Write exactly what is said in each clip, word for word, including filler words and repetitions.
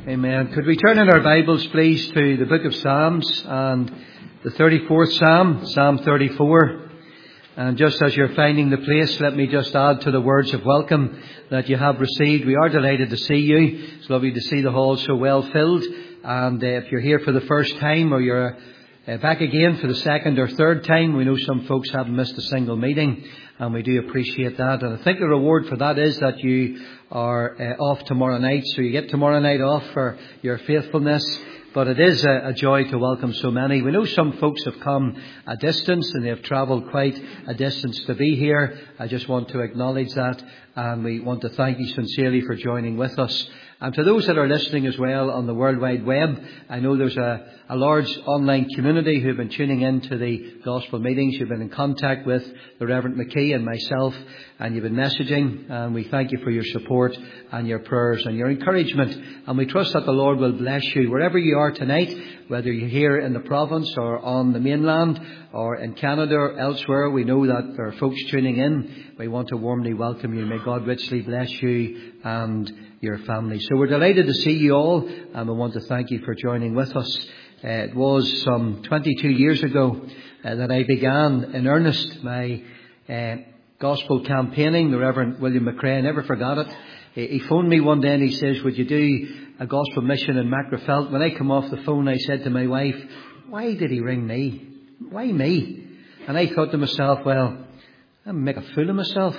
Amen. Could we turn in our Bibles, please, to the book of Psalms and the thirty-fourth Psalm, Psalm thirty-four. And just as you're finding the place, let me just add to the words of welcome that you have received. We are delighted to see you. It's lovely to see the hall so well filled. And uh, if you're here for the first time, or you're uh, back again for the second or third time, we know some folks haven't missed a single meeting, and we do appreciate that. And I think the reward for that is that you are uh, off tomorrow night, so you get tomorrow night off for your faithfulness. But it is a, a joy to welcome so many. We know some folks have come a distance and they have travelled quite a distance to be here. I just want to acknowledge that, and we want to thank you sincerely for joining with us. And to those that are listening as well on the World Wide Web, I know there's a, a large online community who have been tuning in to the gospel meetings. You've been in contact with the Reverend McKee and myself, and you've been messaging, and we thank you for your support and your prayers and your encouragement. And we trust that the Lord will bless you wherever you are tonight, whether you're here in the province or on the mainland or in Canada or elsewhere. We know that there are folks tuning in. We want to warmly welcome you. May God richly bless you and your family. So we're delighted to see you all, and we want to thank you for joining with us. Uh, it was some twenty-two years ago uh, that I began in earnest my uh, gospel campaigning. The Reverend William McRae, I never forgot it. He phoned me one day and he says, would you do a gospel mission in Macrofelt? When I come off the phone, I said to my wife, why did he ring me? Why me? And I thought to myself, well, I'll make a fool of myself.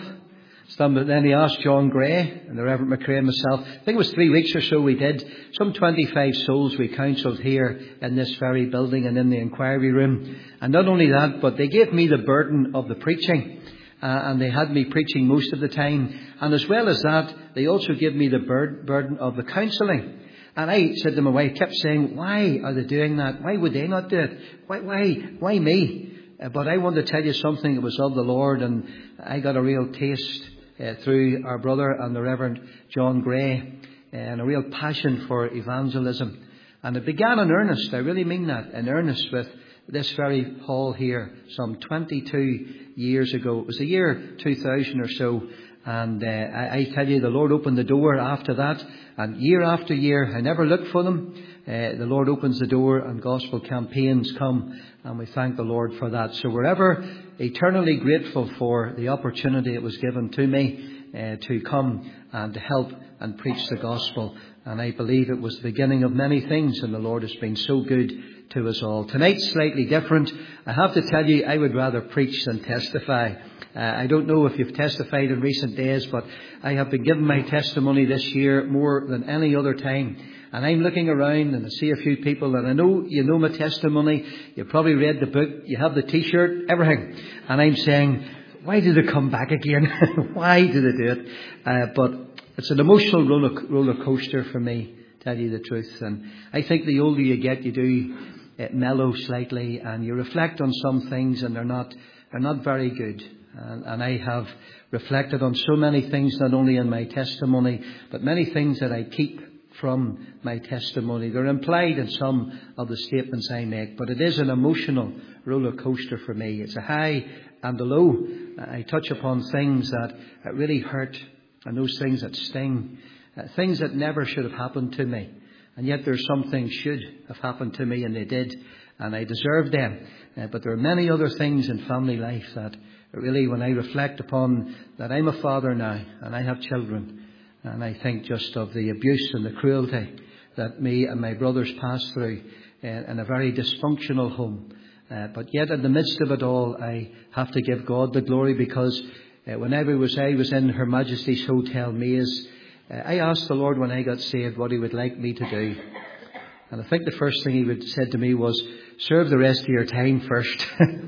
But then he asked John Gray and the Reverend McRae and myself. I think it was three weeks or so we did. Some twenty-five souls we counselled here in this very building and in the inquiry room. And not only that, but they gave me the burden of the preaching. Uh, and they had me preaching most of the time. And as well as that, they also gave me the bur- burden of the counselling. And I said to my wife, kept saying, why are they doing that? Why would they not do it? Why, why, why me? Uh, but I want to tell you something that was of the Lord, and I got a real taste uh, through our brother and the Reverend John Gray, uh, and a real passion for evangelism. And it began in earnest. I really mean that, in earnest, with this very hall here some twenty-two years ago. It was the year two thousand or so. And uh, I, I tell you, the Lord opened the door after that. And year after year, I never looked for them. Uh, the Lord opens the door and gospel campaigns come. And we thank the Lord for that. So we're ever eternally grateful for the opportunity it was given to me uh, to come and to help and preach the gospel. And I believe it was the beginning of many things. And the Lord has been so good to us all. Tonight's slightly different. I have to tell you, I would rather preach than testify. Uh, I don't know if you've testified in recent days, but I have been giving my testimony this year more than any other time. And I'm looking around and I see a few people, and I know you know my testimony. You've probably read the book. You have the T-shirt, everything. And I'm saying, why do they come back again? Why do they do it? Uh, but it's an emotional roller, roller coaster for me, tell you the truth. And I think the older you get, you do uh, mellow slightly, and you reflect on some things, and they're not they're not very good. And, and I have reflected on so many things, not only in my testimony, but many things that I keep from my testimony. They're implied in some of the statements I make, but it is an emotional roller coaster for me. It's a high and a low. I touch upon things that really hurt, and those things that sting, uh, things that never should have happened to me. And yet there's some things should have happened to me, and they did, and I deserved them. Uh, but there are many other things in family life that really, when I reflect upon that, I'm a father now, and I have children, and I think just of the abuse and the cruelty that me and my brothers passed through uh, in a very dysfunctional home. Uh, but yet in the midst of it all, I have to give God the glory, because uh, whenever was I was in Her Majesty's Hotel Maze, uh, I asked the Lord when I got saved what He would like me to do. And I think the first thing He would said to me was, serve the rest of your time first.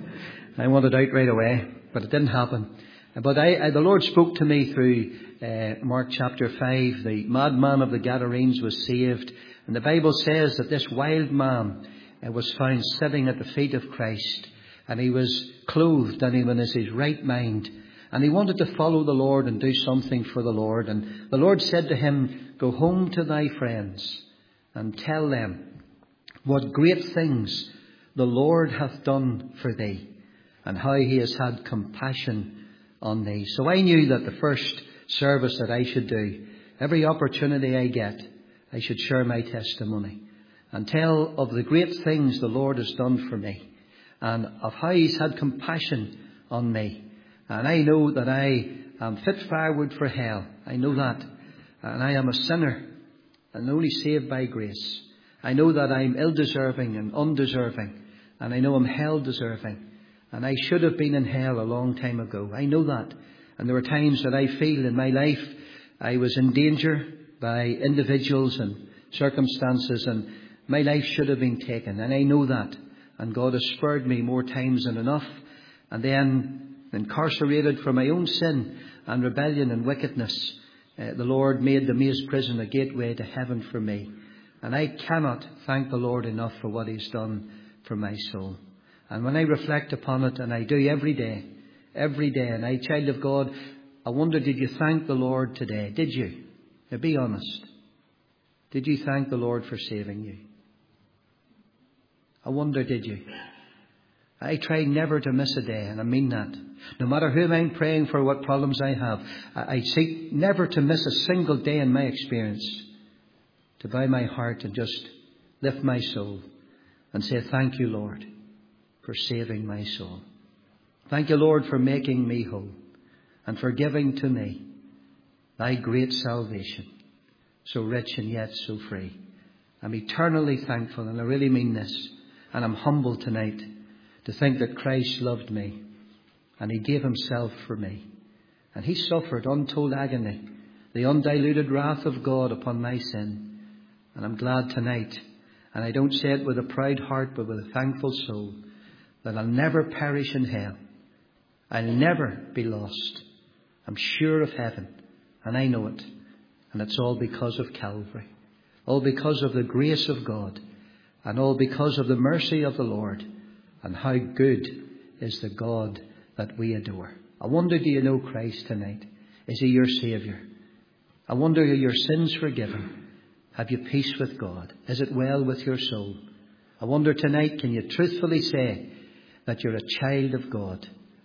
I wanted out right away, but it didn't happen. But I, I, the Lord spoke to me through uh, Mark chapter five. The madman of the Gadarenes was saved. And the Bible says that this wild man uh, was found sitting at the feet of Christ. And he was clothed and he was in his right mind. And he wanted to follow the Lord and do something for the Lord. And the Lord said to him, go home to thy friends and tell them what great things the Lord hath done for thee, and how He has had compassion on thee. So I knew that the first service that I should do, every opportunity I get, I should share my testimony and tell of the great things the Lord has done for me and of how He's had compassion on me. And I know that I am fit firewood for hell. I know that. And I am a sinner and only saved by grace. I know that I'm ill-deserving and undeserving. And I know I'm hell-deserving. And I should have been in hell a long time ago. I know that. And there were times that I feel in my life I was in danger by individuals and circumstances, and my life should have been taken. And I know that. And God has spared me more times than enough. And then incarcerated for my own sin and rebellion and wickedness, uh, the Lord made the Maze prison a gateway to heaven for me. And I cannot thank the Lord enough for what He's done for my soul. And when I reflect upon it, and I do every day, every day, and I, child of God, I wonder, did you thank the Lord today? Did you? Now be honest. Did you thank the Lord for saving you? I wonder, did you? I try never to miss a day, and I mean that. No matter whom I'm praying for, what problems I have, I seek never to miss a single day in my experience, to bow my heart and just lift my soul and say, thank you, Lord, for saving my soul. Thank you, Lord, for making me whole and for giving to me thy great salvation, so rich and yet so free. I'm eternally thankful, and I really mean this, and I'm humbled tonight to think that Christ loved me and He gave Himself for me. And He suffered untold agony, the undiluted wrath of God upon my sin. And I'm glad tonight, and I don't say it with a proud heart but with a thankful soul, that I'll never perish in hell. I'll never be lost. I'm sure of heaven, and I know it. And it's all because of Calvary. All because of the grace of God, and all because of the mercy of the Lord. And how good is the God that we adore. I wonder, do you know Christ tonight? Is He your Saviour? I wonder, are your sins forgiven? Have you peace with God? Is it well with your soul? I wonder tonight, can you truthfully say that you're a child of God?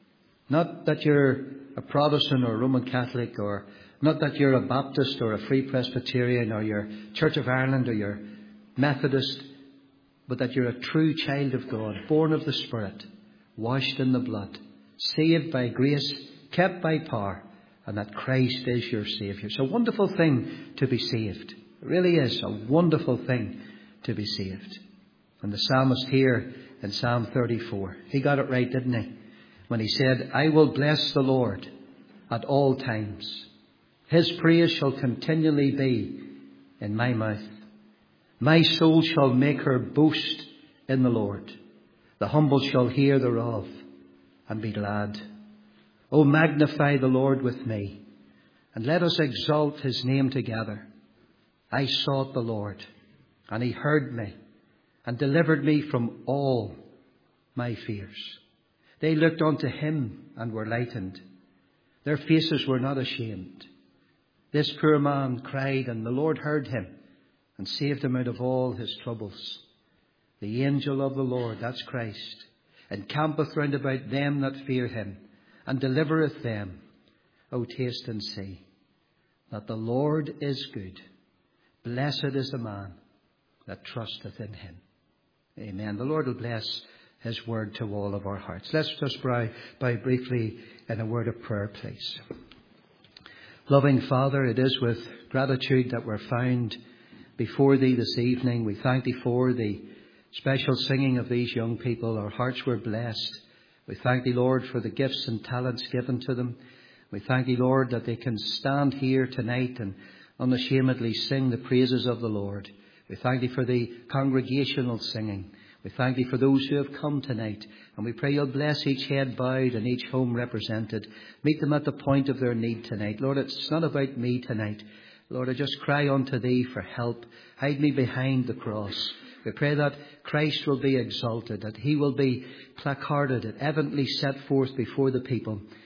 Not that you're a Protestant or a Roman Catholic, or not that you're a Baptist or a Free Presbyterian or you're Church of Ireland or you're Methodist, but that you're a true child of God, born of the Spirit, washed in the blood, saved by grace, kept by power, and that Christ is your Saviour. It's a wonderful thing to be saved. It really is a wonderful thing to be saved. And the psalmist here in Psalm thirty-four, he got it right, didn't he? When he said, I will bless the Lord at all times. His praise shall continually be in my mouth. My soul shall make her boast in the Lord. The humble shall hear thereof and be glad. O magnify the Lord with me, and let us exalt His name together. I sought the Lord, and He heard me, and delivered me from all my fears. They looked unto Him and were lightened. Their faces were not ashamed. This poor man cried, and the Lord heard him, and saved him out of all his troubles. The angel of the Lord, that's Christ, encampeth round about them that fear Him, and delivereth them. O taste and see that the Lord is good. Blessed is the man that trusteth in Him. Amen. The Lord will bless His word to all of our hearts. Let's just bow, bow briefly in a word of prayer, please. Loving Father, it is with gratitude that we're found before Thee this evening. We thank Thee for the special singing of these young people. Our hearts were blessed. We thank Thee, Lord, for the gifts and talents given to them. We thank Thee, Lord, that they can stand here tonight and unashamedly sing the praises of the Lord. We thank Thee for the congregational singing. We thank Thee for those who have come tonight. And we pray You'll bless each head bowed and each home represented. Meet them at the point of their need tonight. Lord, it's not about me tonight. Lord, I just cry unto Thee for help. Hide me behind the cross. We pray that Christ will be exalted, that He will be placarded and evidently set forth before the people.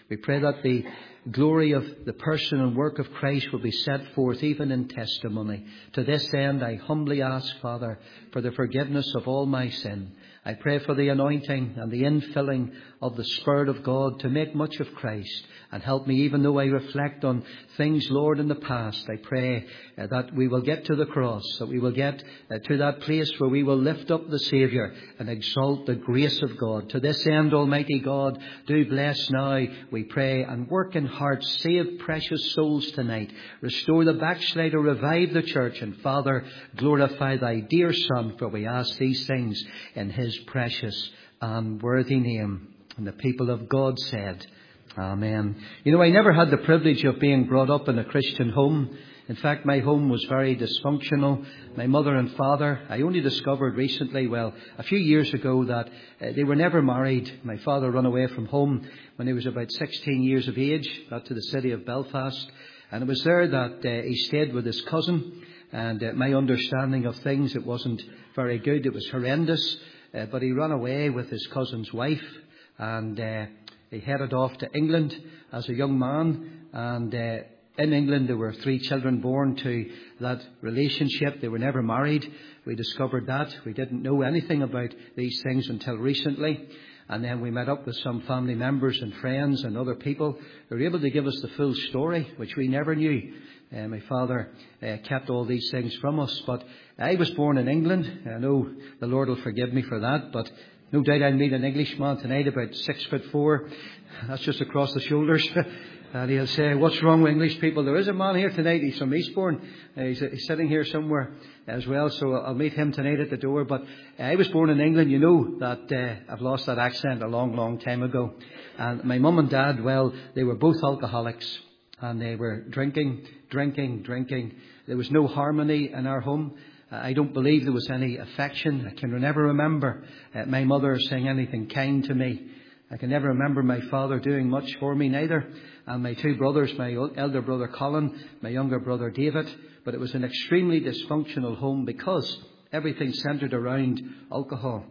We pray that the glory of the person and work of Christ will be set forth even in testimony. To this end, I humbly ask, Father, for the forgiveness of all my sin. I pray for the anointing and the infilling of the Spirit of God to make much of Christ. And help me, even though I reflect on things, Lord, in the past. I pray uh, that we will get to the cross, that we will get uh, to that place where we will lift up the Saviour and exalt the grace of God. To this end, Almighty God, do bless now, we pray, and work in hearts. Save precious souls tonight. Restore the backslider, revive the church. And Father, glorify thy dear Son, for we ask these things in his precious and worthy name. And the people of God said, Amen. You know, I never had the privilege of being brought up in a Christian home. In fact, my home was very dysfunctional. My mother and father, I only discovered recently, well, a few years ago, that uh, they were never married. My father ran away from home when he was about sixteen years of age, got to the city of Belfast. And it was there that uh, he stayed with his cousin. And uh, my understanding of things, it wasn't very good. It was horrendous. Uh, but he ran away with his cousin's wife. And uh, he headed off to England as a young man, and uh, in England there were three children born to that relationship. They were never married. We discovered that. We didn't know anything about these things until recently. And then we met up with some family members and friends and other people who were able to give us the full story, which we never knew. Uh, my father uh, kept all these things from us. But I was born in England. I know the Lord will forgive me for that, but no doubt I'll meet an Englishman tonight about six foot four. That's just across the shoulders. And he'll say, what's wrong with English people? There is a man here tonight. He's from Eastbourne. Uh, he's, he's sitting here somewhere as well. So I'll meet him tonight at the door. But uh, I was born in England. You know that uh, I've lost that accent a long, long time ago. And my mum and dad, well, they were both alcoholics. And they were drinking, drinking, drinking. There was no harmony in our home. I don't believe there was any affection. I can never remember uh, my mother saying anything kind to me. I can never remember my father doing much for me neither. And my two brothers, my elder brother Colin, my younger brother David. But it was an extremely dysfunctional home because everything centred around alcohol.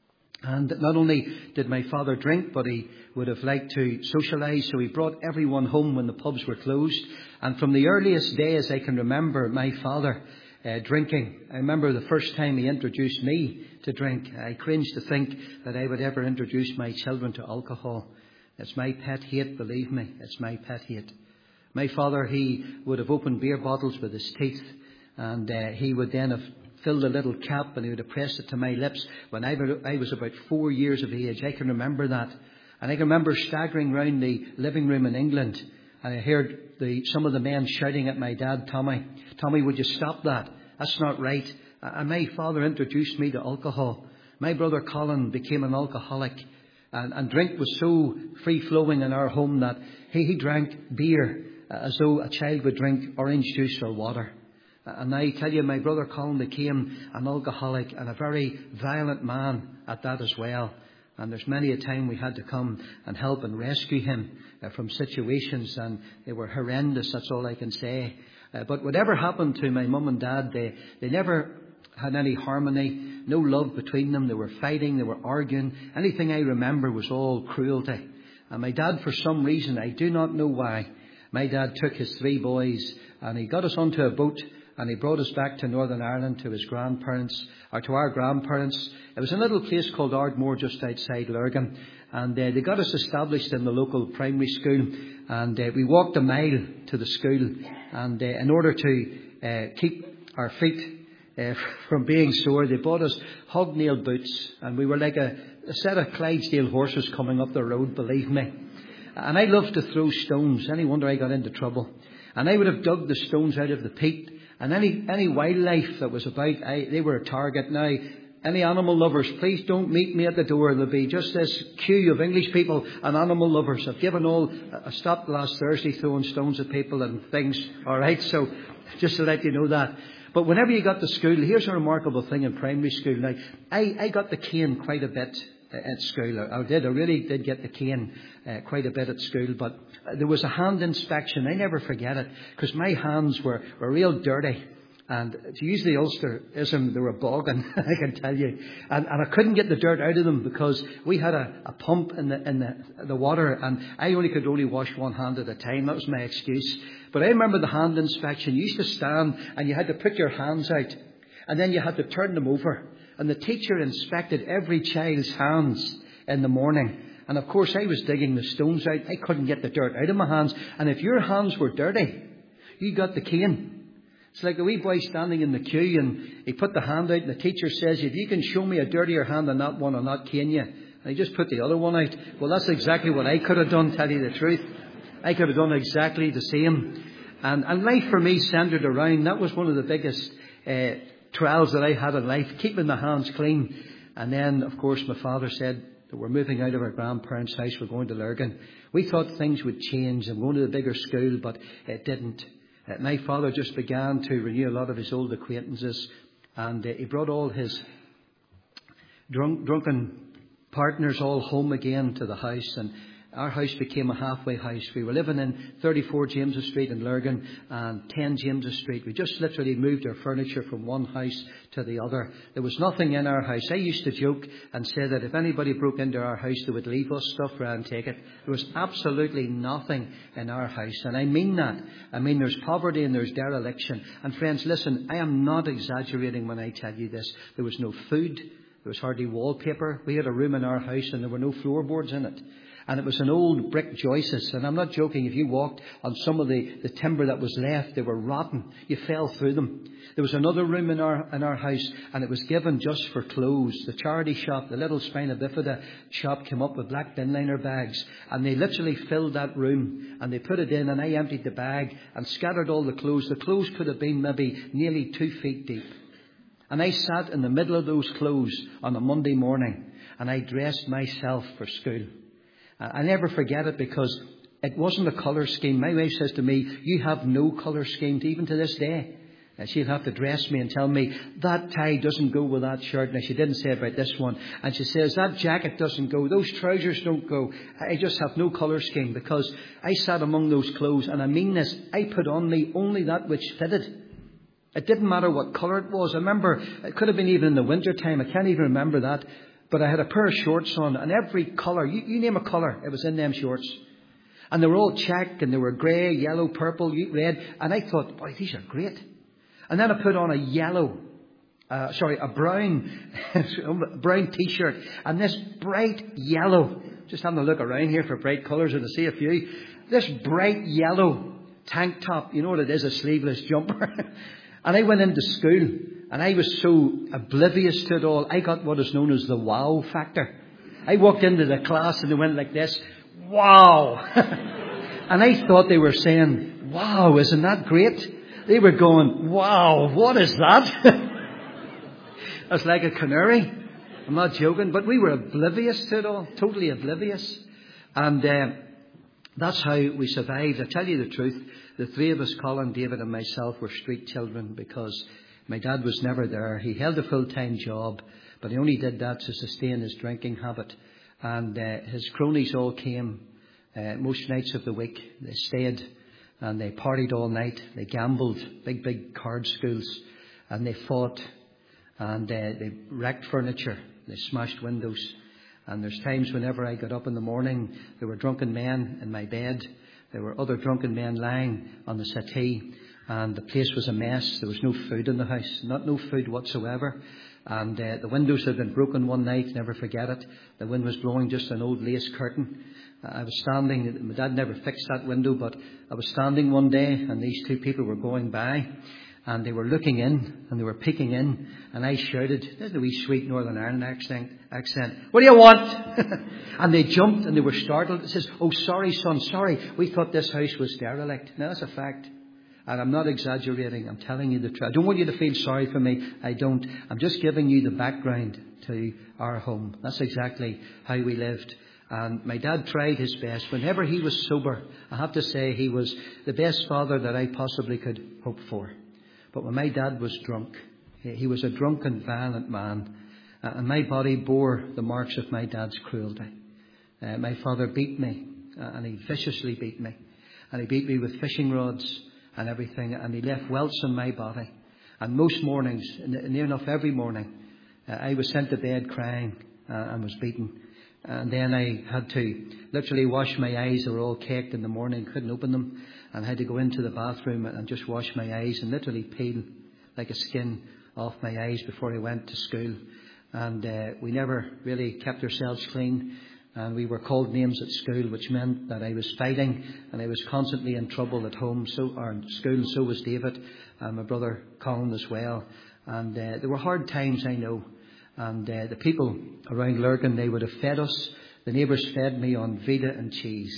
And not only did my father drink, but he would have liked to socialise. So he brought everyone home when the pubs were closed. And from the earliest days I can remember my father Uh, drinking. I remember the first time he introduced me to drink. I cringe to think that I would ever introduce my children to alcohol. It's my pet hate, believe me. It's my pet hate. My father, he would have opened beer bottles with his teeth, and uh, he would then have filled a little cap and he would have pressed it to my lips when I, I was about four years of age. I can remember that. And I can remember staggering round the living room in England. And I heard the, some of the men shouting at my dad, Tommy, Tommy, would you stop that? That's not right. And my father introduced me to alcohol. My brother Colin became an alcoholic. And, and drink was so free-flowing in our home that he, he drank beer as though a child would drink orange juice or water. And I tell you, my brother Colin became an alcoholic and a very violent man at that as well. And there's many a time we had to come and help and rescue him uh, from situations, and they were horrendous, that's all I can say. Uh, but whatever happened to my mum and dad, they, they never had any harmony, no love between them. They were fighting, they were arguing. Anything I remember was all cruelty. And my dad, for some reason, I do not know why, my dad took his three boys and he got us onto a boat and he brought us back to Northern Ireland to his grandparents, or to our grandparents. It was a little place called Ardmore just outside Lurgan. And uh, they got us established in the local primary school. And uh, we walked a mile to the school. And uh, in order to uh, keep our feet uh, from being sore, they bought us hobnail boots. And we were like a, a set of Clydesdale horses coming up the road, believe me. And I loved to throw stones. Any wonder I got into trouble. And I would have dug the stones out of the peat. And any any wildlife that was about, I, they were a target. Now, any animal lovers, please don't meet me at the door. There'll be just this queue of English people and animal lovers. I've given all, I stopped last Thursday throwing stones at people and things. All right, so just to let you know that. But whenever you got to school, here's a remarkable thing in primary school. Now, I, I got the cane quite a bit at school. I did. I really did get the cane uh, quite a bit at school. But there was a hand inspection. I never forget it because my hands were, were real dirty. And to use the Ulsterism, they were bogging, I can tell you. And, and I couldn't get the dirt out of them because we had a, a pump in the in the, the water, and I only could only wash one hand at a time. That was my excuse. But I remember the hand inspection. You used to stand and you had to put your hands out, and then you had to turn them over. And the teacher inspected every child's hands in the morning. And of course I was digging the stones out. I couldn't get the dirt out of my hands. And if your hands were dirty, you got the cane. It's like a wee boy standing in the queue, and he put the hand out, and the teacher says, if you can show me a dirtier hand than that one, I'll not cane you. And he just put the other one out. Well, that's exactly what I could have done, tell you the truth. I could have done exactly the same. And, and life for me centred around, that was one of the biggest uh, trials that I had in life, keeping the hands clean. And then, of course, my father said that we're moving out of our grandparents' house, we're going to Lurgan. We thought things would change and going to the bigger school, but it didn't. Uh, my father just began to renew a lot of his old acquaintances, and uh, he brought all his drunk, drunken partners all home again to the house, and our house became a halfway house. We were living in thirty-four James's Street in Lurgan and ten James's Street. We just literally moved our furniture from one house to the other. There was nothing in our house. I used to joke and say that if anybody broke into our house, they would leave us stuff around and take it. There was absolutely nothing in our house. And I mean that. I mean, there's poverty and there's dereliction. And friends, listen, I am not exaggerating when I tell you this. There was no food. There was hardly wallpaper. We had a room in our house and there were no floorboards in it. And it was an old brick joists. And I'm not joking. If you walked on some of the, the timber that was left, they were rotten. You fell through them. There was another room in our in our house, and it was given just for clothes. The charity shop, the little Spina Bifida shop, came up with black bin liner bags. And they literally filled that room. And they put it in, and I emptied the bag and scattered all the clothes. The clothes could have been maybe nearly two feet deep. And I sat in the middle of those clothes on a Monday morning, and I dressed myself for school. I never forget it because it wasn't a colour scheme. My wife says to me, you have no colour scheme, even to this day. And she'll have to dress me and tell me, that tie doesn't go with that shirt. Now, she didn't say about this one. And she says, that jacket doesn't go. Those trousers don't go. I just have no colour scheme because I sat among those clothes. And I mean this, I put on me only that which fitted. It didn't matter what colour it was. I remember, it could have been even in the winter time. I can't even remember that. But I had a pair of shorts on, and every colour, you, you name a colour, it was in them shorts. And they were all check, and they were grey, yellow, purple, red. And I thought, boy, these are great. And then I put on a yellow, uh, sorry, a brown, brown t-shirt. And this bright yellow, just having a look around here for bright colours and to see a few. This bright yellow tank top, you know what it is, a sleeveless jumper. And I went into school. And I was so oblivious to it all. I got what is known as the wow factor. I walked into the class and they went like this. Wow. And I thought they were saying, wow, isn't that great? They were going, wow, what is that? That's like a canary. I'm not joking. But we were oblivious to it all. Totally oblivious. And uh, that's how we survived. I tell you the truth. The three of us, Colin, David and myself, were street children because my dad was never there. He held a full-time job, but he only did that to sustain his drinking habit. And uh, his cronies all came uh, most nights of the week. They stayed and they partied all night. They gambled, big, big card schools, and they fought. And uh, they wrecked furniture. They smashed windows. And there's times whenever I got up in the morning, there were drunken men in my bed. There were other drunken men lying on the settee. And the place was a mess. There was no food in the house. Not no food whatsoever. And uh, the windows had been broken one night. Never forget it. The wind was blowing just an old lace curtain. Uh, I was standing. My dad never fixed that window. But I was standing one day and these two people were going by. And they were looking in. And they were peeking in. And I shouted, there's a wee sweet Northern Ireland accent. accent. What do you want? And they jumped and they were startled. It says, oh, sorry, son, sorry. We thought this house was derelict. Now, that's a fact. And I'm not exaggerating. I'm telling you the truth. I don't want you to feel sorry for me. I don't. I'm just giving you the background to our home. That's exactly how we lived. And my dad tried his best. Whenever he was sober, I have to say he was the best father that I possibly could hope for. But when my dad was drunk, he was a drunken, violent man. And my body bore the marks of my dad's cruelty. Uh, my father beat me. Uh, and he viciously beat me. And he beat me with fishing rods and everything, and he left welts on my body. And most mornings, near enough every morning, uh, I was sent to bed crying uh, and was beaten. And then I had to literally wash my eyes. They were all caked in the morning, couldn't open them. And I had to go into the bathroom and just wash my eyes and literally peel like a skin off my eyes before I went to school. And uh, we never really kept ourselves clean. And we were called names at school, which meant that I was fighting and I was constantly in trouble at home, so or in school, and so was David and my brother Colin as well. And uh, there were hard times, I know. And uh, the people around Lurgan, they would have fed us. The neighbours fed me on Vita and cheese.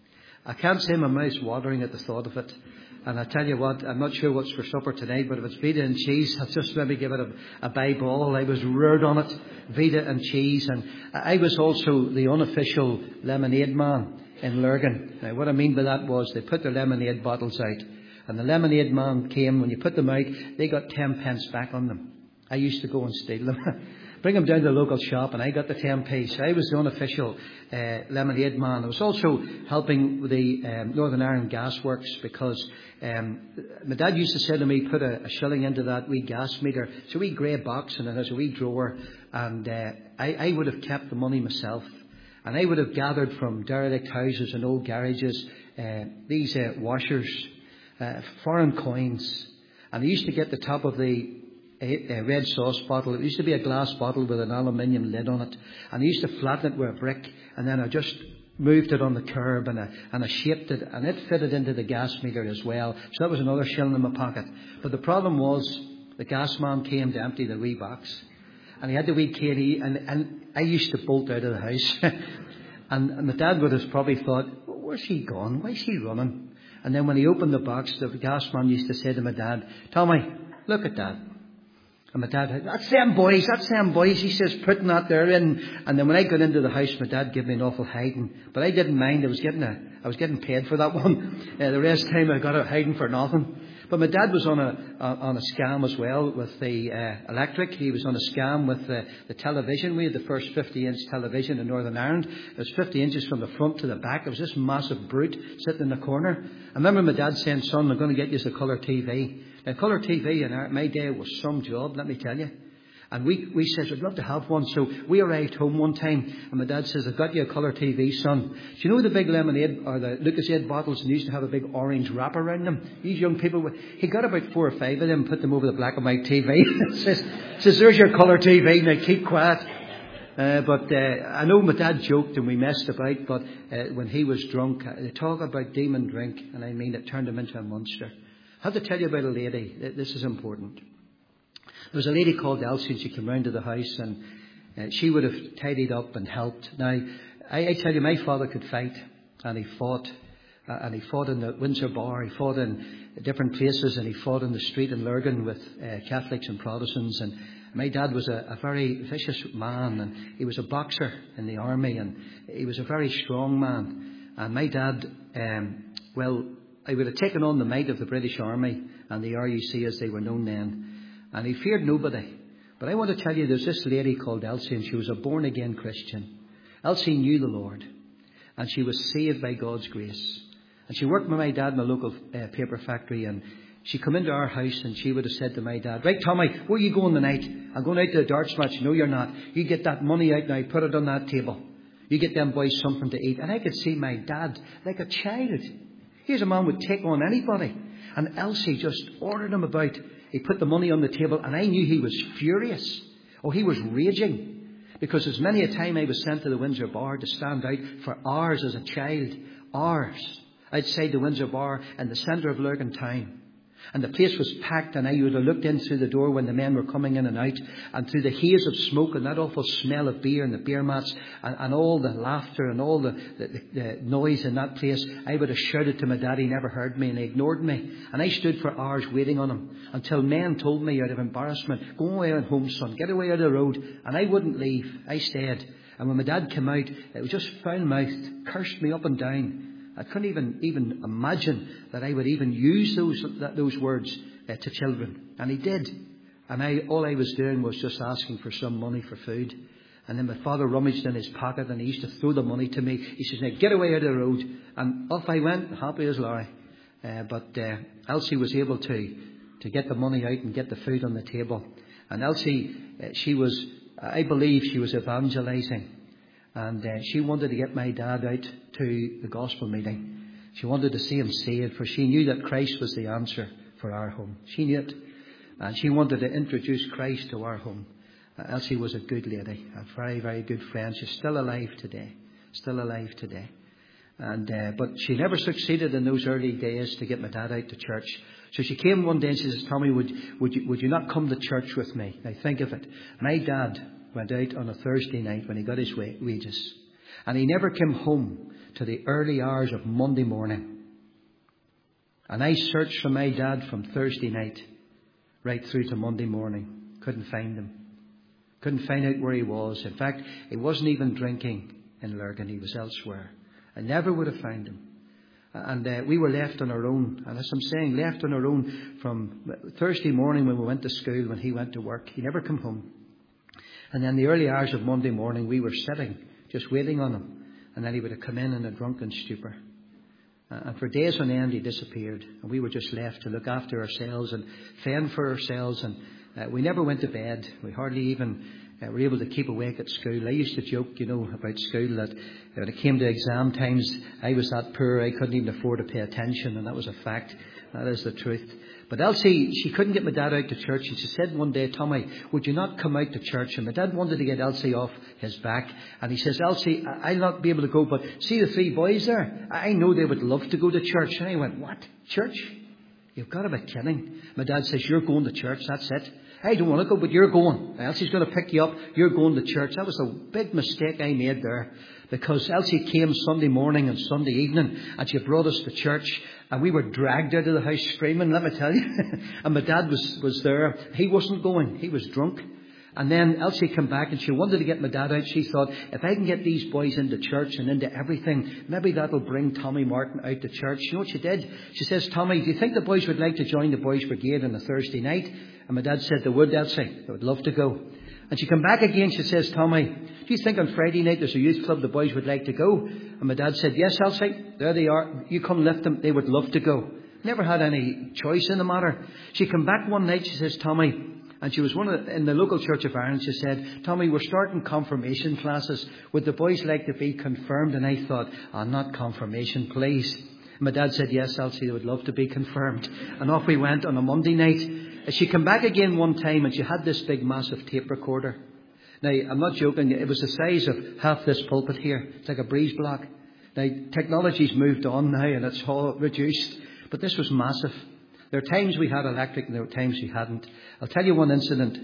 I can't say my mouth's watering at the thought of it. And I tell you what, I'm not sure what's for supper tonight, but if it's Vita and cheese, I'll just maybe give it a, a bye ball. I was reared on it, Vita and cheese. And I was also the unofficial lemonade man in Lurgan. Now, what I mean by that was they put their lemonade bottles out. And the lemonade man came, when you put them out, they got ten pence back on them. I used to go and steal them. Bring them down to the local shop, and I got the ten p. So I was the unofficial uh, lemonade man. I was also helping with the um, Northern Ireland Gas Works, because um, my dad used to say to me, put a, a shilling into that wee gas meter. It's a wee grey box, and it has a wee drawer. And uh, I, I would have kept the money myself. And I would have gathered from derelict houses and old garages uh, these uh, washers, uh, foreign coins. And I used to get the top of the A, a red sauce bottle. It used to be a glass bottle with an aluminium lid on it, and I used to flatten it with a brick, and then I just moved it on the curb, and I, and I shaped it, and it fitted into the gas meter as well. So that was another shilling in my pocket. But the problem was, the gas man came to empty the wee box, and he had the wee key, and, and I used to bolt out of the house. and, and my dad would have probably thought, well, where's he gone? Why is he running? And then when he opened the box, the gas man used to say to my dad, Tommy, look at that. And my dad, that's them boys, that's them boys, he says, putting that there in. And then when I got into the house, my dad gave me an awful hiding. But I didn't mind, I was getting a, I was getting paid for that one. Uh, the rest of the time I got a hiding for nothing. But my dad was on a, on a scam as well with the uh, electric. He was on a scam with the, the television. We had the first fifty inch television in Northern Ireland. It was fifty inches from the front to the back. It was this massive brute sitting in the corner. I remember my dad saying, son, I'm going to get you a colour T V. Now, colour T V in our, my day was some job, let me tell you. And we, we says, we'd love to have one. So we arrived home one time, and my dad says, I've got you a colour T V, son. Do you know the big lemonade, or the Lucasade bottles, and used to have a big orange wrap around them? These young people, he got about four or five of them, put them over the black and white T V. says, says, there's your colour T V, now keep quiet. Uh, but uh, I know my dad joked and we messed about, but uh, when he was drunk, uh, they talk about demon drink, and I mean, it turned him into a monster. I have to tell you about a lady. This is important. There was a lady called Elsie, and she came round to the house, and uh, she would have tidied up and helped. Now, I, I tell you, my father could fight, and he fought, uh, and he fought in the Windsor Bar, he fought in different places, and he fought in the street in Lurgan with uh, Catholics and Protestants. And my dad was a, a very vicious man, and he was a boxer in the army, and he was a very strong man. And my dad, um, well, I would have taken on the might of the British Army and the R U C as they were known then. And he feared nobody. But I want to tell you, there's this lady called Elsie, and she was a born-again Christian. Elsie knew the Lord, and she was saved by God's grace. And she worked with my dad in a local uh, paper factory, and she come into our house, and she would have said to my dad, right, Tommy, where are you going tonight? I'm going out to the darts match. No, you're not. You get that money out now, put it on that table. You get them boys something to eat. And I could see my dad like a child. Here's a man who would take on anybody. And Elsie just ordered him about. He put the money on the table, and I knew he was furious. Oh, he was raging. Because as many a time I was sent to the Windsor Bar to stand out for hours as a child. Hours. Outside the Windsor Bar in the centre of Lurgan town. And the place was packed, and I would have looked in through the door when the men were coming in and out, and through the haze of smoke and that awful smell of beer and the beer mats and, and all the laughter and all the, the, the noise in that place, I would have shouted to my dad. He never heard me, and he ignored me. And I stood for hours waiting on him until men told me out of embarrassment, go away on home, son, get away out of the road. And I wouldn't leave. I stayed. And when my dad came out, it was just foul-mouthed, cursed me up and down. I couldn't even even imagine that I would even use those those words uh, to children. And he did. And I all I was doing was just asking for some money for food. And then my father rummaged in his pocket, and he used to throw the money to me. He says, now get away out of the road. And off I went, happy as Larry. Uh, but uh, Elsie was able to to get the money out and get the food on the table. And Elsie, uh, she was, I believe she was evangelizing. And uh, she wanted to get my dad out to the gospel meeting. She wanted to see him saved, for she knew that Christ was the answer for our home. She knew it. And she wanted to introduce Christ to our home. Uh, Elsie was a good lady, a very, very good friend. She's still alive today. Still alive today. And uh, but she never succeeded in those early days to get my dad out to church. So she came one day and she says, Tommy, would, would, you, would you not come to church with me? Now think of it. My dad went out on a Thursday night when he got his wages. And he never came home to the early hours of Monday morning. And I searched for my dad from Thursday night right through to Monday morning. Couldn't find him. Couldn't find out where he was. In fact, he wasn't even drinking in Lurgan. He was elsewhere. I never would have found him. And uh, we were left on our own. And as I'm saying, left on our own from Thursday morning when we went to school, when he went to work. He never came home. And then the early hours of Monday morning, we were sitting, just waiting on him. And then he would have come in in a drunken stupor. Uh, and for days on end, he disappeared. And we were just left to look after ourselves and fend for ourselves. And uh, we never went to bed. We hardly even uh, were able to keep awake at school. I used to joke, you know, about school that when it came to exam times, I was that poor, I couldn't even afford to pay attention. And that was a fact. That is the truth. But Elsie, she couldn't get my dad out to church. And she said one day, Tommy, would you not come out to church? And my dad wanted to get Elsie off his back. And he says, Elsie, I'll not be able to go, but see the three boys there? I know they would love to go to church. And I went, what? Church? You've got to be kidding. My dad says, you're going to church. That's it. I don't want to go, but you're going. Elsie's going to pick you up. You're going to church. That was a big mistake I made there. Because Elsie came Sunday morning and Sunday evening and she brought us to church and we were dragged out of the house screaming, let me tell you. And my dad was, was there. He wasn't going. He was drunk. And then Elsie came back and she wanted to get my dad out. She thought, if I can get these boys into church and into everything, maybe that'll bring Tommy Martin out to church. You know what she did? She says, Tommy, do you think the boys would like to join the Boys Brigade on a Thursday night? And my dad said they would, Elsie. They would love to go. And she came back again. She says, Tommy, do you think on Friday night there's a youth club the boys would like to go? And my dad said, yes, Elsie. There they are. You come lift them. They would love to go. Never had any choice in the matter. She came back one night. She says, Tommy, and she was one of the, in the local Church of Ireland. She said, Tommy, we're starting confirmation classes. Would the boys like to be confirmed? And I thought, oh, not confirmation, please. And my dad said, yes, Elsie, they would love to be confirmed. And off we went on a Monday night. She came back again one time and she had this big massive tape recorder. Now, I'm not joking. It was the size of half this pulpit here. It's like a breeze block. Now, technology's moved on now and it's all reduced. But this was massive. There are times we had electric and there were times we hadn't. I'll tell you one incident.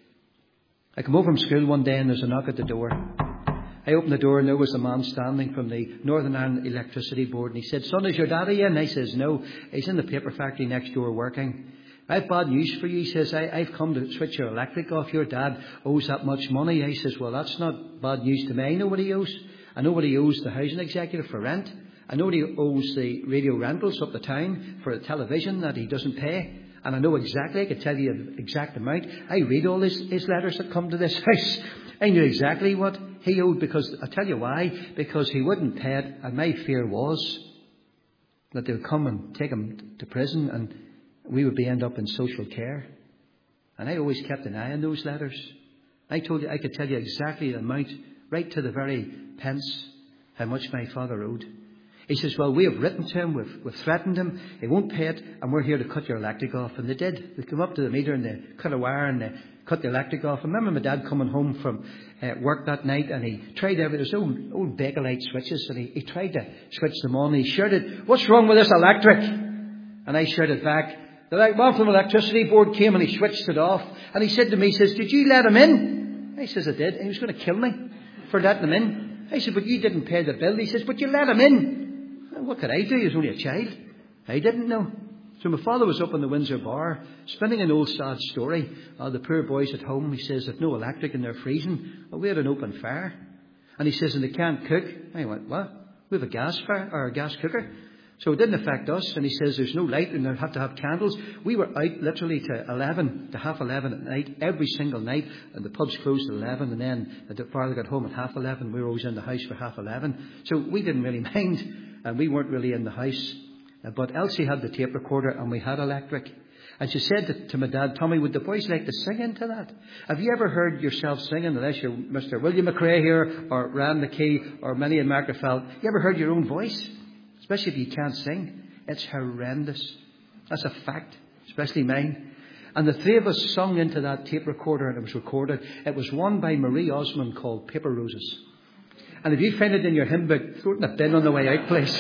I come home from school one day and there's a knock at the door. I opened the door and there was a man standing from the Northern Ireland Electricity Board. And he said, son, is your daddy in? I says, no. He's in the paper factory next door working. I've bad news for you. He says, I, I've come to switch your electric off. Your dad owes that much money. I says, well, that's not bad news to me. I know what he owes. I know what he owes the housing executive for rent. I know what he owes the radio rentals up the town for the television that he doesn't pay. And I know exactly, I could tell you the exact amount. I read all his, his letters that come to this house. I knew exactly what he owed because, I'll tell you why, because he wouldn't pay it. And my fear was that they would come and take him to prison and we would be end up in social care. And I always kept an eye on those letters. I told you, I could tell you exactly the amount, right to the very pence, how much my father owed. He says, well, we have written to him, we've, we've threatened him, he won't pay it, and we're here to cut your electric off. And they did. They came up to the meter and they cut a wire and they cut the electric off. I remember my dad coming home from uh, work that night and he tried every, there's old, old Bakelite switches and he, he tried to switch them on. He shouted, what's wrong with this electric? And I shouted back, the man from the electricity board came and he switched it off. And he said to me, he says, did you let him in? I says, I did. And he was going to kill me for letting him in. I said, but you didn't pay the bill. He says, but you let him in. What could I do? He was only a child. I didn't know. So my father was up in the Windsor bar, spinning an old sad story. Uh, the poor boys at home, he says, they've no electric and they're freezing. Well, we had an open fire. And he says, and they can't cook. I went, what? We have a gas fire or a gas cooker. So it didn't affect us. And he says, there's no light and they have to have candles. We were out literally to eleven, to half eleven at night, every single night. And the pubs closed at eleven. And then the father got home at half eleven. We were always in the house for half eleven. So we didn't really mind. And we weren't really in the house. But Elsie had the tape recorder and we had electric. And she said to, to my dad, Tommy, would the boys like to sing into that? Have you ever heard yourself singing, unless you're Mister William McRae here, or Ram McKee, or many in Markerfeld? You ever heard your own voice? Especially if you can't sing. It's horrendous. That's a fact, especially mine. And the three of us sung into that tape recorder, and it was recorded. It was one by Marie Osmond called Paper Roses. And if you find it in your hymn book, throw it in a bin on the way out, please.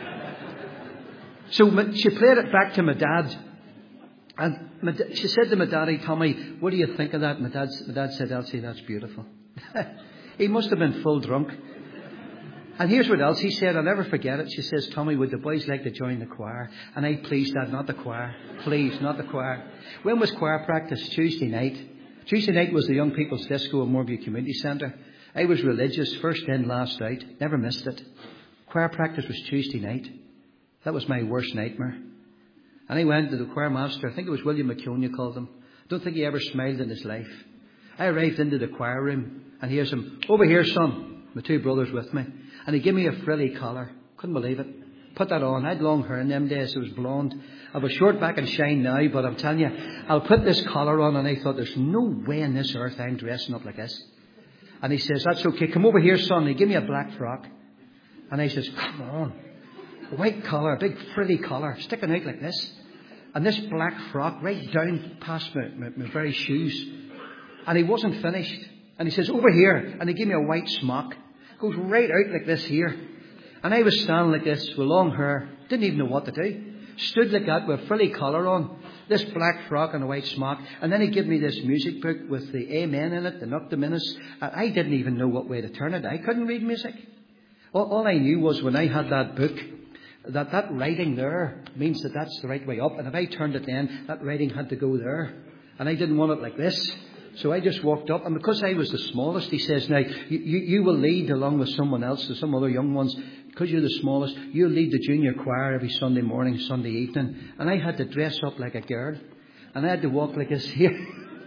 So she played it back to my dad. And my, she said to my daddy, Tommy, what do you think of that? My dad, my dad said, Elsie, that's beautiful. He must have been full drunk. And here's what else he said. I'll never forget it. She says, Tommy, would the boys like to join the choir? And I, please, Dad, not the choir. Please, not the choir. When was choir practice? Tuesday night. Tuesday night was the Young People's Disco in Moorview Community Centre. I was religious, first in, last out. Never missed it. Choir practice was Tuesday night. That was my worst nightmare. And I went to the choir master. I think it was William McKeown, you called him. I don't think he ever smiled in his life. I arrived into the choir room, and here's him. Over here, son. My two brothers with me. And he gave me a frilly collar. Couldn't believe it. Put that on. I had long hair in them days. It was blonde. I was short back and shine now, but I'm telling you, I'll put this collar on. And I thought, there's no way in this earth I'm dressing up like this. And he says, that's okay. Come over here, son. And he gave me a black frock. And I says, come on. A white collar, a big frilly collar, sticking out like this. And this black frock right down past my, my, my very shoes. And he wasn't finished. And he says, over here. And he gave me a white smock. Goes right out like this here. And I was standing like this with long hair. Didn't even know what to do. Stood like that with a frilly collar on. This black frock and a white smock. And then he gave me this music book with the Amen in it, the Noctiminus. And I didn't even know what way to turn it. I couldn't read music. All, all I knew was when I had that book, that that writing there means that that's the right way up. And if I turned it then, that writing had to go there. And I didn't want it like this. So I just walked up, and because I was the smallest, he says, now, you, you, you will lead along with someone else, some other young ones, because you're the smallest, you'll lead the junior choir every Sunday morning, Sunday evening. And I had to dress up like a girl, and I had to walk like this here.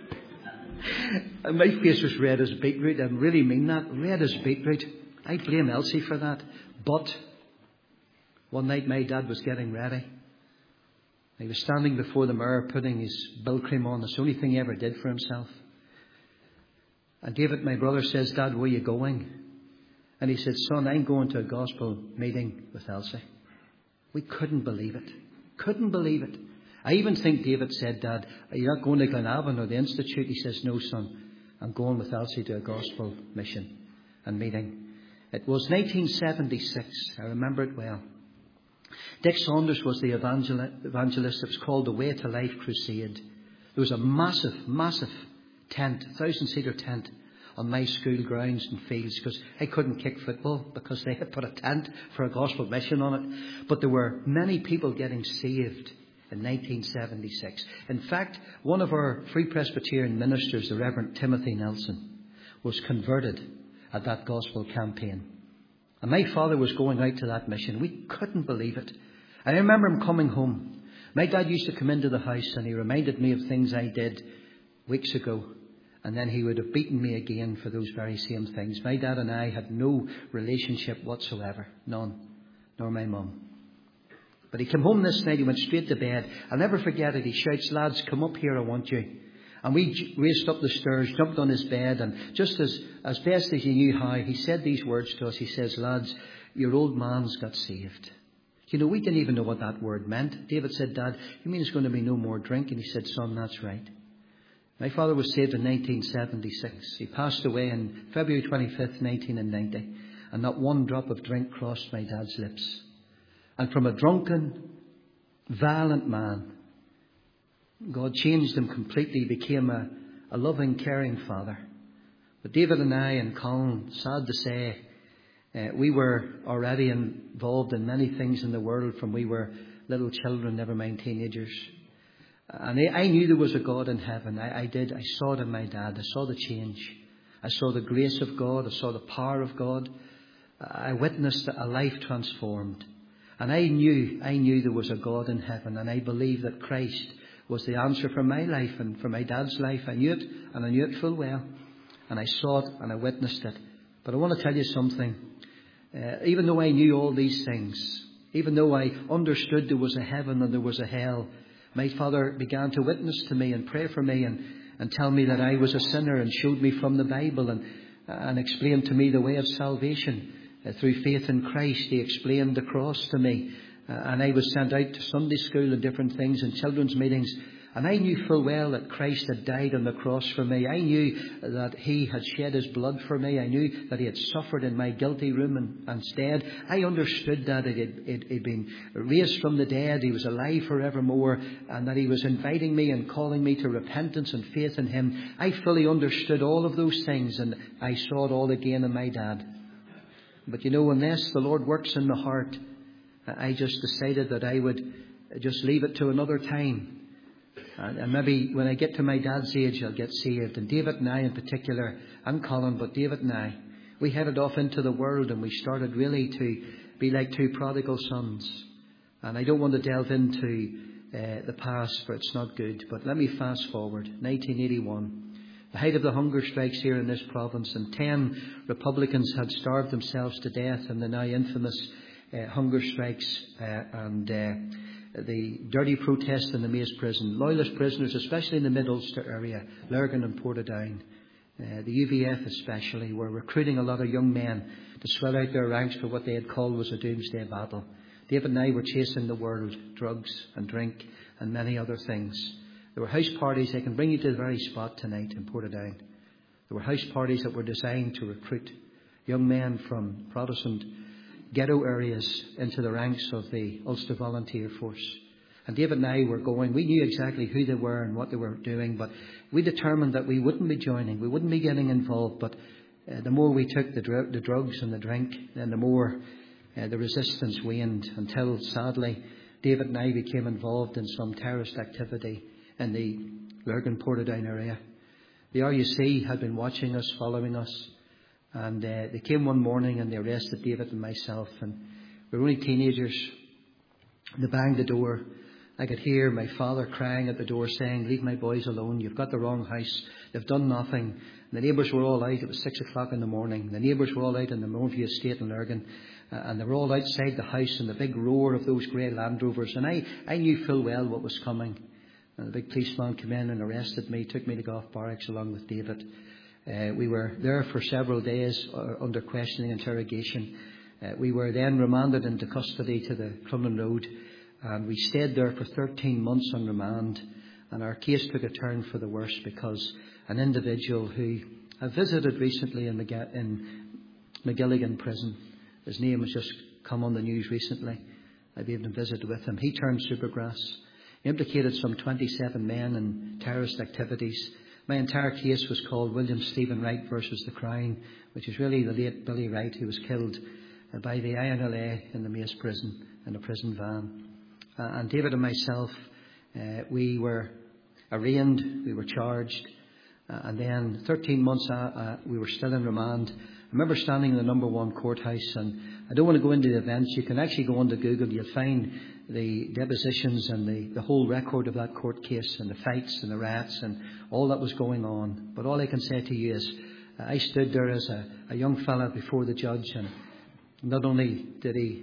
And my face was red as beetroot, I really mean that, red as beetroot. I blame Elsie for that. But one night my dad was getting ready. He was standing before the mirror putting his bill cream on. That's the only thing he ever did for himself. And David, my brother, says, Dad, where are you going? And he said, son, I'm going to a gospel meeting with Elsie. We couldn't believe it. Couldn't believe it. I even think David said, Dad, are you not going to Glenavon or the Institute? He says, no, son, I'm going with Elsie to a gospel mission and meeting. It was nineteen seventy-six. I remember it well. Dick Saunders was the evangel- evangelist. It was called the Way to Life Crusade. There was a massive, massive tent, a thousand-seater tent on my school grounds and fields, because I couldn't kick football because they had put a tent for a gospel mission on it. But there were many people getting saved in nineteen seventy-six. In fact, one of our Free Presbyterian ministers, the Reverend Timothy Nelson, was converted at that gospel campaign. And my father was going out to that mission. We couldn't believe it. I remember him coming home. My dad used to come into the house and he reminded me of things I did weeks ago. And then he would have beaten me again for those very same things. My dad and I had no relationship whatsoever. None. Nor my mum. But he came home this night. He went straight to bed. I'll never forget it. He shouts, lads, come up here, I want you. And we raced up the stairs, jumped on his bed. And just as, as best as he knew how, he said these words to us. He says, lads, your old man's got saved. You know, we didn't even know what that word meant. David said, Dad, you mean there's going to be no more drink? And he said, son, that's right. My father was saved in nineteen seventy-six. He passed away on February twenty-fifth, nineteen ninety. And not one drop of drink crossed my dad's lips. And from a drunken, violent man, God changed him completely. He became a, a loving, caring father. But David and I and Colin, sad to say, uh, we were already involved in many things in the world from we were little children, never mind teenagers. And I knew there was a God in heaven. I, I did. I saw it in my dad. I saw the change. I saw the grace of God. I saw the power of God. I witnessed a life transformed. And I knew, I knew there was a God in heaven. And I believed that Christ was the answer for my life and for my dad's life. I knew it, and I knew it full well. And I saw it and I witnessed it. But I want to tell you something. Uh, even though I knew all these things, even though I understood there was a heaven and there was a hell, my father began to witness to me and pray for me and, and tell me that I was a sinner, and showed me from the Bible and, and explained to me the way of salvation uh, through faith in Christ. He explained the cross to me, uh, and I was sent out to Sunday school and different things and children's meetings. And I knew full well that Christ had died on the cross for me. I knew that He had shed His blood for me. I knew that He had suffered in my guilty room and, instead. I understood that it had it, it been raised from the dead. He was alive forevermore, and that He was inviting me and calling me to repentance and faith in Him. I fully understood all of those things, and I saw it all again in my dad. But you know, unless the Lord works in the heart, I just decided that I would just leave it to another time. And maybe when I get to my dad's age, I'll get saved. And David and I in particular, and Colin, but David and I, we headed off into the world, and we started really to be like two prodigal sons. And I don't want to delve into uh, the past, for it's not good. But let me fast forward. nineteen eighty-one. The height of the hunger strikes here in this province, and ten Republicans had starved themselves to death in the now infamous uh, hunger strikes uh, and uh, the dirty protest in the Maze prison. Loyalist prisoners, especially in the Mid-Ulster area, Lurgan and Portadown, uh, the U V F especially, were recruiting a lot of young men to swell out their ranks for what they had called was a doomsday battle. David and I were chasing the world, drugs and drink and many other things. There were house parties. I can bring you to the very spot tonight in Portadown. There were house parties that were designed to recruit young men from Protestant ghetto areas into the ranks of the Ulster Volunteer Force. And David and I were going. We knew exactly who they were and what they were doing, but we determined that we wouldn't be joining. We wouldn't be getting involved. But uh, the more we took the, dr- the drugs and the drink, then the more uh, the resistance waned, until sadly David and I became involved in some terrorist activity in the Lurgan Portadown area. The R U C had been watching us, following us. And uh, they came one morning and they arrested David and myself, and we were only teenagers. They banged the door. I could hear my father crying at the door saying, "Leave my boys alone. You've got the wrong house. They've done nothing." And the neighbours were all out. It was six o'clock in the morning. The neighbours were all out in the Monview estate in Lurgan, uh, and they were all outside the house, and the big roar of those grey Land Rovers. And I, I knew full well what was coming. And the big policeman came in and arrested me, took me to Gough Barracks along with David. Uh, we were there for several days uh, under questioning, interrogation. Uh, we were then remanded into custody to the Crumlin Road, and we stayed there for thirteen months on remand. And our case took a turn for the worse, because an individual who I visited recently in, McG- in McGilligan prison, his name has just come on the news recently. I've even visited with him. He turned supergrass. He implicated some twenty-seven men in terrorist activities. My entire case was called William Stephen Wright versus the Crown, which is really the late Billy Wright, who was killed uh, by the I N L A in the Mace prison, in a prison van. Uh, and David and myself, uh, we were arraigned, we were charged, uh, and then thirteen months uh, uh, we were still in remand. I remember standing in the number one courthouse, and I don't want to go into the events. You can actually go onto Google. You'll find the depositions and the, the whole record of that court case, and the fights and the riots and all that was going on. But all I can say to you is uh, I stood there as a, a young fella before the judge, and not only did he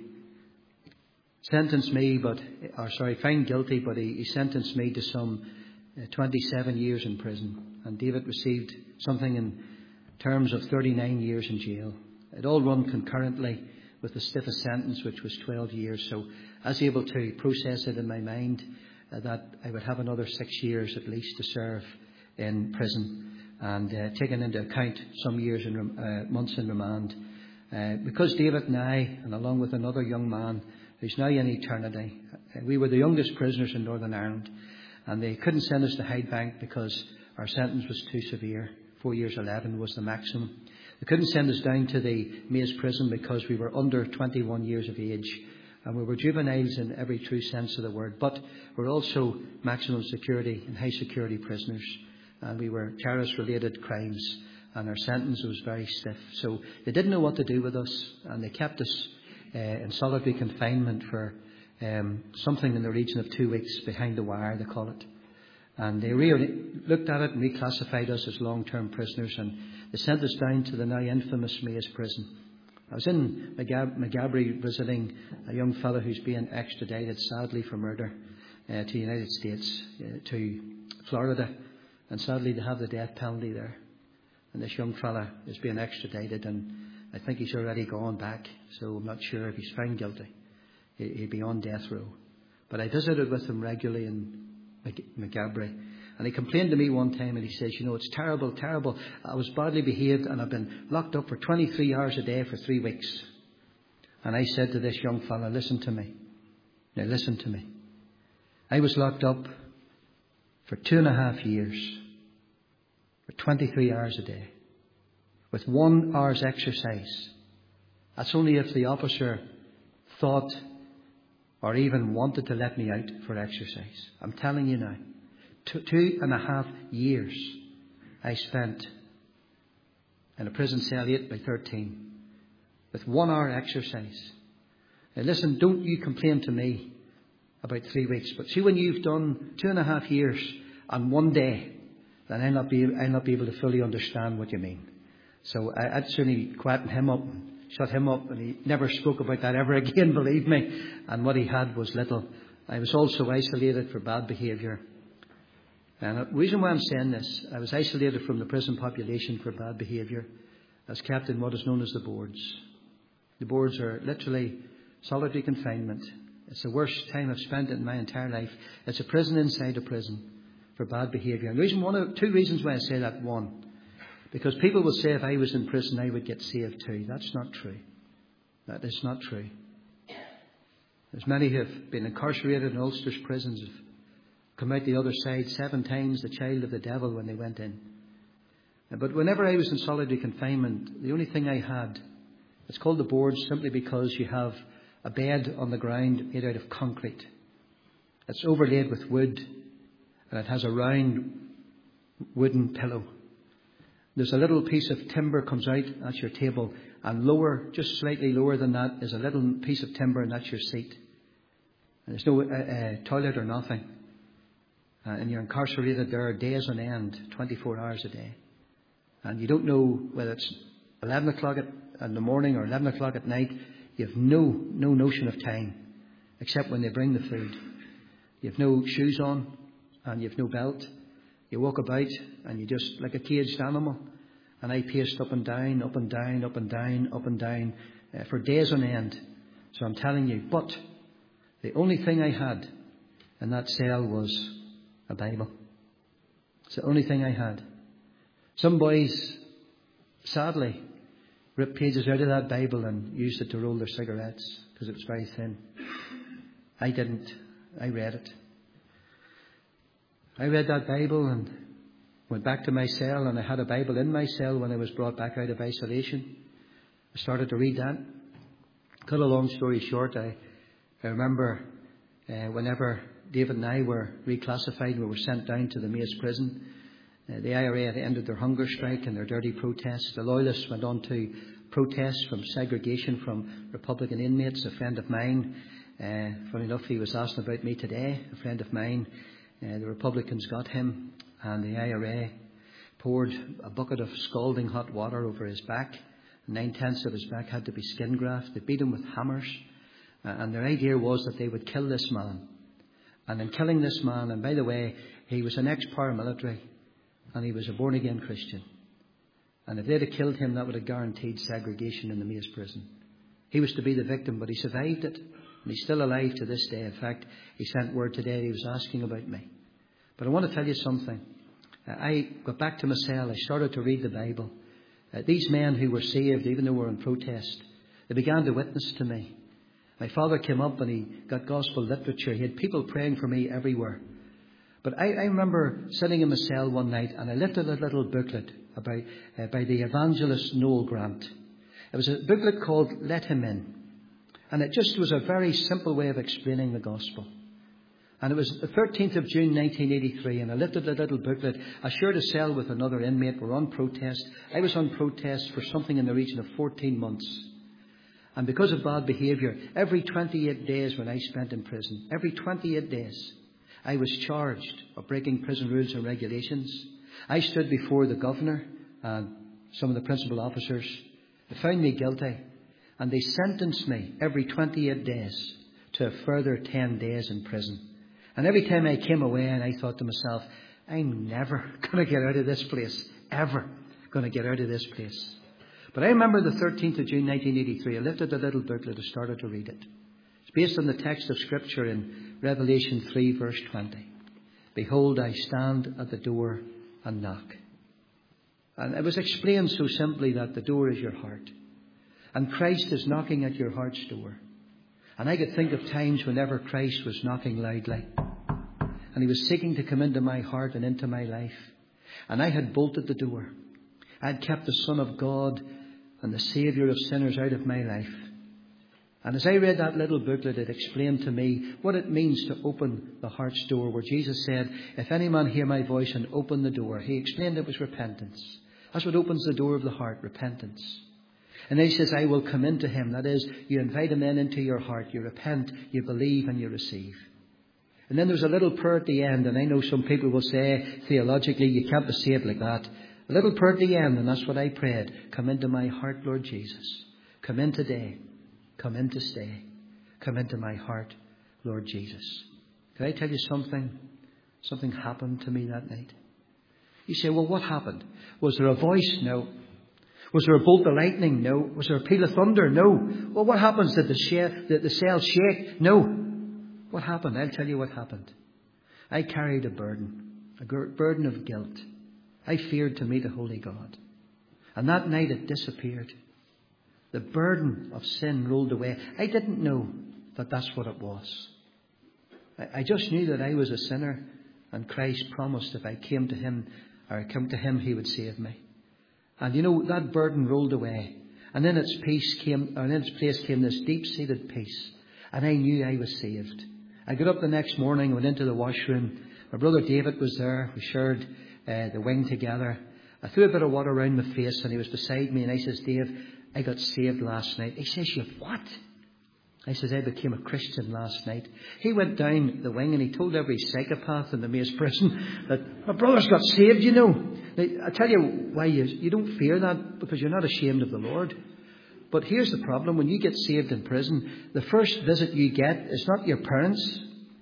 sentence me, but, or sorry, find guilty, but he, he sentenced me to some uh, twenty-seven years in prison. And David received something in terms of thirty-nine years in jail. It all run concurrently with the stiffest sentence, which was twelve years. So I was able to process it in my mind uh, that I would have another six years at least to serve in prison, and uh, taking into account some years in uh, months in remand. Uh, because David and I, and along with another young man who's now in eternity, uh, we were the youngest prisoners in Northern Ireland, and they couldn't send us to Hydebank because our sentence was too severe. Four years eleven was the maximum. They couldn't send us down to the Maze prison because we were under twenty-one years of age, and we were juveniles in every true sense of the word, but we're also maximum security and high security prisoners, and we were terrorist related crimes, and our sentence was very stiff. So they didn't know what to do with us, and they kept us uh, in solitary confinement for um, something in the region of two weeks behind the wire, they call it. And they really looked at it and reclassified us as long-term prisoners, and they sent us down to the now infamous Maze prison. I was in Magab- Magabry visiting a young fellow who's being extradited, sadly, for murder. uh, to the United States, uh, to Florida, and sadly they have the death penalty there. And this young fella is being extradited, and I think he's already gone back, so I'm not sure if he's found guilty. He'd be on death row. But I visited with him regularly in McGabry, and he complained to me one time, and he says, you know, it's terrible, terrible. I was badly behaved, and I've been locked up for twenty-three hours a day for three weeks. And I said to this young fella, listen to me. Now listen to me. I was locked up for two and a half years, for twenty-three hours a day, with one hour's exercise. That's only if the officer thought or even wanted to let me out for exercise. I'm telling you now, two, two and a half years I spent in a prison cell eight by thirteen with one hour exercise. Now listen, don't you complain to me about three weeks, but see, when you've done two and a half years and one day, then I'll not be, I'll not be able to fully understand what you mean. So I, I'd certainly quieten him up, shut him up, and he never spoke about that ever again, believe me. And what he had was little. I was also isolated for bad behaviour. And the reason why I'm saying this, I was isolated from the prison population for bad behaviour. I was kept in what is known as the boards. The boards are literally solitary confinement. It's the worst time I've spent in my entire life. It's a prison inside a prison for bad behaviour. And reason, one of, two reasons why I say that. One, because people will say if I was in prison I would get saved too. That's not true. That is not true. There's many who have been incarcerated in Ulster's prisons, have come out the other side seven times the child of the devil when they went in. But whenever I was in solitary confinement, the only thing I had, it's called the boards simply because you have a bed on the ground made out of concrete. It's overlaid with wood, and it has a round wooden pillow. There's a little piece of timber comes out, that's your table, and lower, just slightly lower than that, is a little piece of timber, and that's your seat. And there's no uh, uh, toilet or nothing. Uh, and you're incarcerated there days on end, twenty-four hours a day. And you don't know whether it's eleven o'clock in the morning or eleven o'clock at night. You have no, no notion of time, except when they bring the food. You have no shoes on, and you have no belt. You walk about, and you just, like a caged animal. And I paced up and down, up and down, up and down, up and down, uh, for days on end. So I'm telling you, but the only thing I had in that cell was a Bible. It's the only thing I had. Some boys, sadly, ripped pages out of that Bible and used it to roll their cigarettes because it was very thin. I didn't. I read it. I read that Bible and went back to my cell, and I had a Bible in my cell when I was brought back out of isolation. I started to read that. Cut a long story short, I, I remember uh, whenever David and I were reclassified, we were sent down to the Mace prison. Uh, the I R A had ended their hunger strike and their dirty protests. The Loyalists went on to protest from segregation from Republican inmates. A friend of mine, uh, funny enough, he was asking about me today. A friend of mine, uh, the Republicans got him, and the I R A poured a bucket of scalding hot water over his back. Nine-tenths of his back had to be skin graft. They beat him with hammers. Uh, and their idea was that they would kill this man. And in killing this man, and by the way, he was an ex-paramilitary, and he was a born-again Christian. And if they'd have killed him, that would have guaranteed segregation in the Mace prison. He was to be the victim, but he survived it. And he's still alive to this day. In fact, he sent word today, he was asking about me. But I want to tell you something. Uh, I got back to my cell. I started to read the Bible. Uh, these men who were saved, even though we were in protest, they began to witness to me. My father came up and he got gospel literature. He had people praying for me everywhere. But I, I remember sitting in my cell one night, and I lifted a little booklet about, uh, by the evangelist Noel Grant. It was a booklet called Let Him In. And it just was a very simple way of explaining the gospel. And it was the thirteenth of June nineteen eighty-three, and I lifted the little booklet. I shared a cell with another inmate. We're on protest. I was on protest for something in the region of fourteen months. And because of bad behaviour, every twenty-eight days when I spent in prison, every twenty-eight days, I was charged of breaking prison rules and regulations. I stood before the governor and some of the principal officers. They found me guilty, and they sentenced me every twenty-eight days to a further ten days in prison. And every time I came away and I thought to myself, I'm never going to get out of this place. Ever going to get out of this place. But I remember the thirteenth of June nineteen eighty-three. I lifted the little booklet and started to read it. It's based on the text of Scripture in Revelation three verse twenty. Behold, I stand at the door and knock. And it was explained so simply that the door is your heart. And Christ is knocking at your heart's door. And I could think of times whenever Christ was knocking loudly. And he was seeking to come into my heart and into my life. And I had bolted the door. I had kept the Son of God and the Saviour of sinners out of my life. And as I read that little booklet, it explained to me what it means to open the heart's door, where Jesus said, if any man hear my voice and open the door, he explained it was repentance. That's what opens the door of the heart, repentance. And then he says, I will come into him. That is, you invite him in into your heart. You repent, you believe, and you receive. And then there's a little prayer at the end. And I know some people will say, theologically, you can't be saved like that. A little prayer at the end, and that's what I prayed. Come into my heart, Lord Jesus. Come in today. Come in to stay. Come into my heart, Lord Jesus. Can I tell you something? Something happened to me that night. You say, well, what happened? Was there a voice? No. Was there a bolt of lightning? No. Was there a peal of thunder? No. Well, what happens? Did the, sh- did the cell shake? No. What happened? I'll tell you what happened. I carried a burden, a burden of guilt. I feared to meet a holy God. And that night it disappeared. The burden of sin rolled away. I didn't know that that's what it was. I just knew that I was a sinner, and Christ promised if I came to him, or I come to him, he would save me. And you know, that burden rolled away. And in its peace came, or in its place came this deep-seated peace. And I knew I was saved. I got up the next morning, went into the washroom. My brother David was there. We shared uh, the wing together. I threw a bit of water around my face, and he was beside me. And I says, Dave, I got saved last night. He says, you what? I says, I became a Christian last night. He went down the wing and he told every psychopath in the Maze prison that my brother's got saved, you know. Now, I tell you why you, you don't fear that, because you're not ashamed of the Lord. But here's the problem. When you get saved in prison, the first visit you get is not your parents,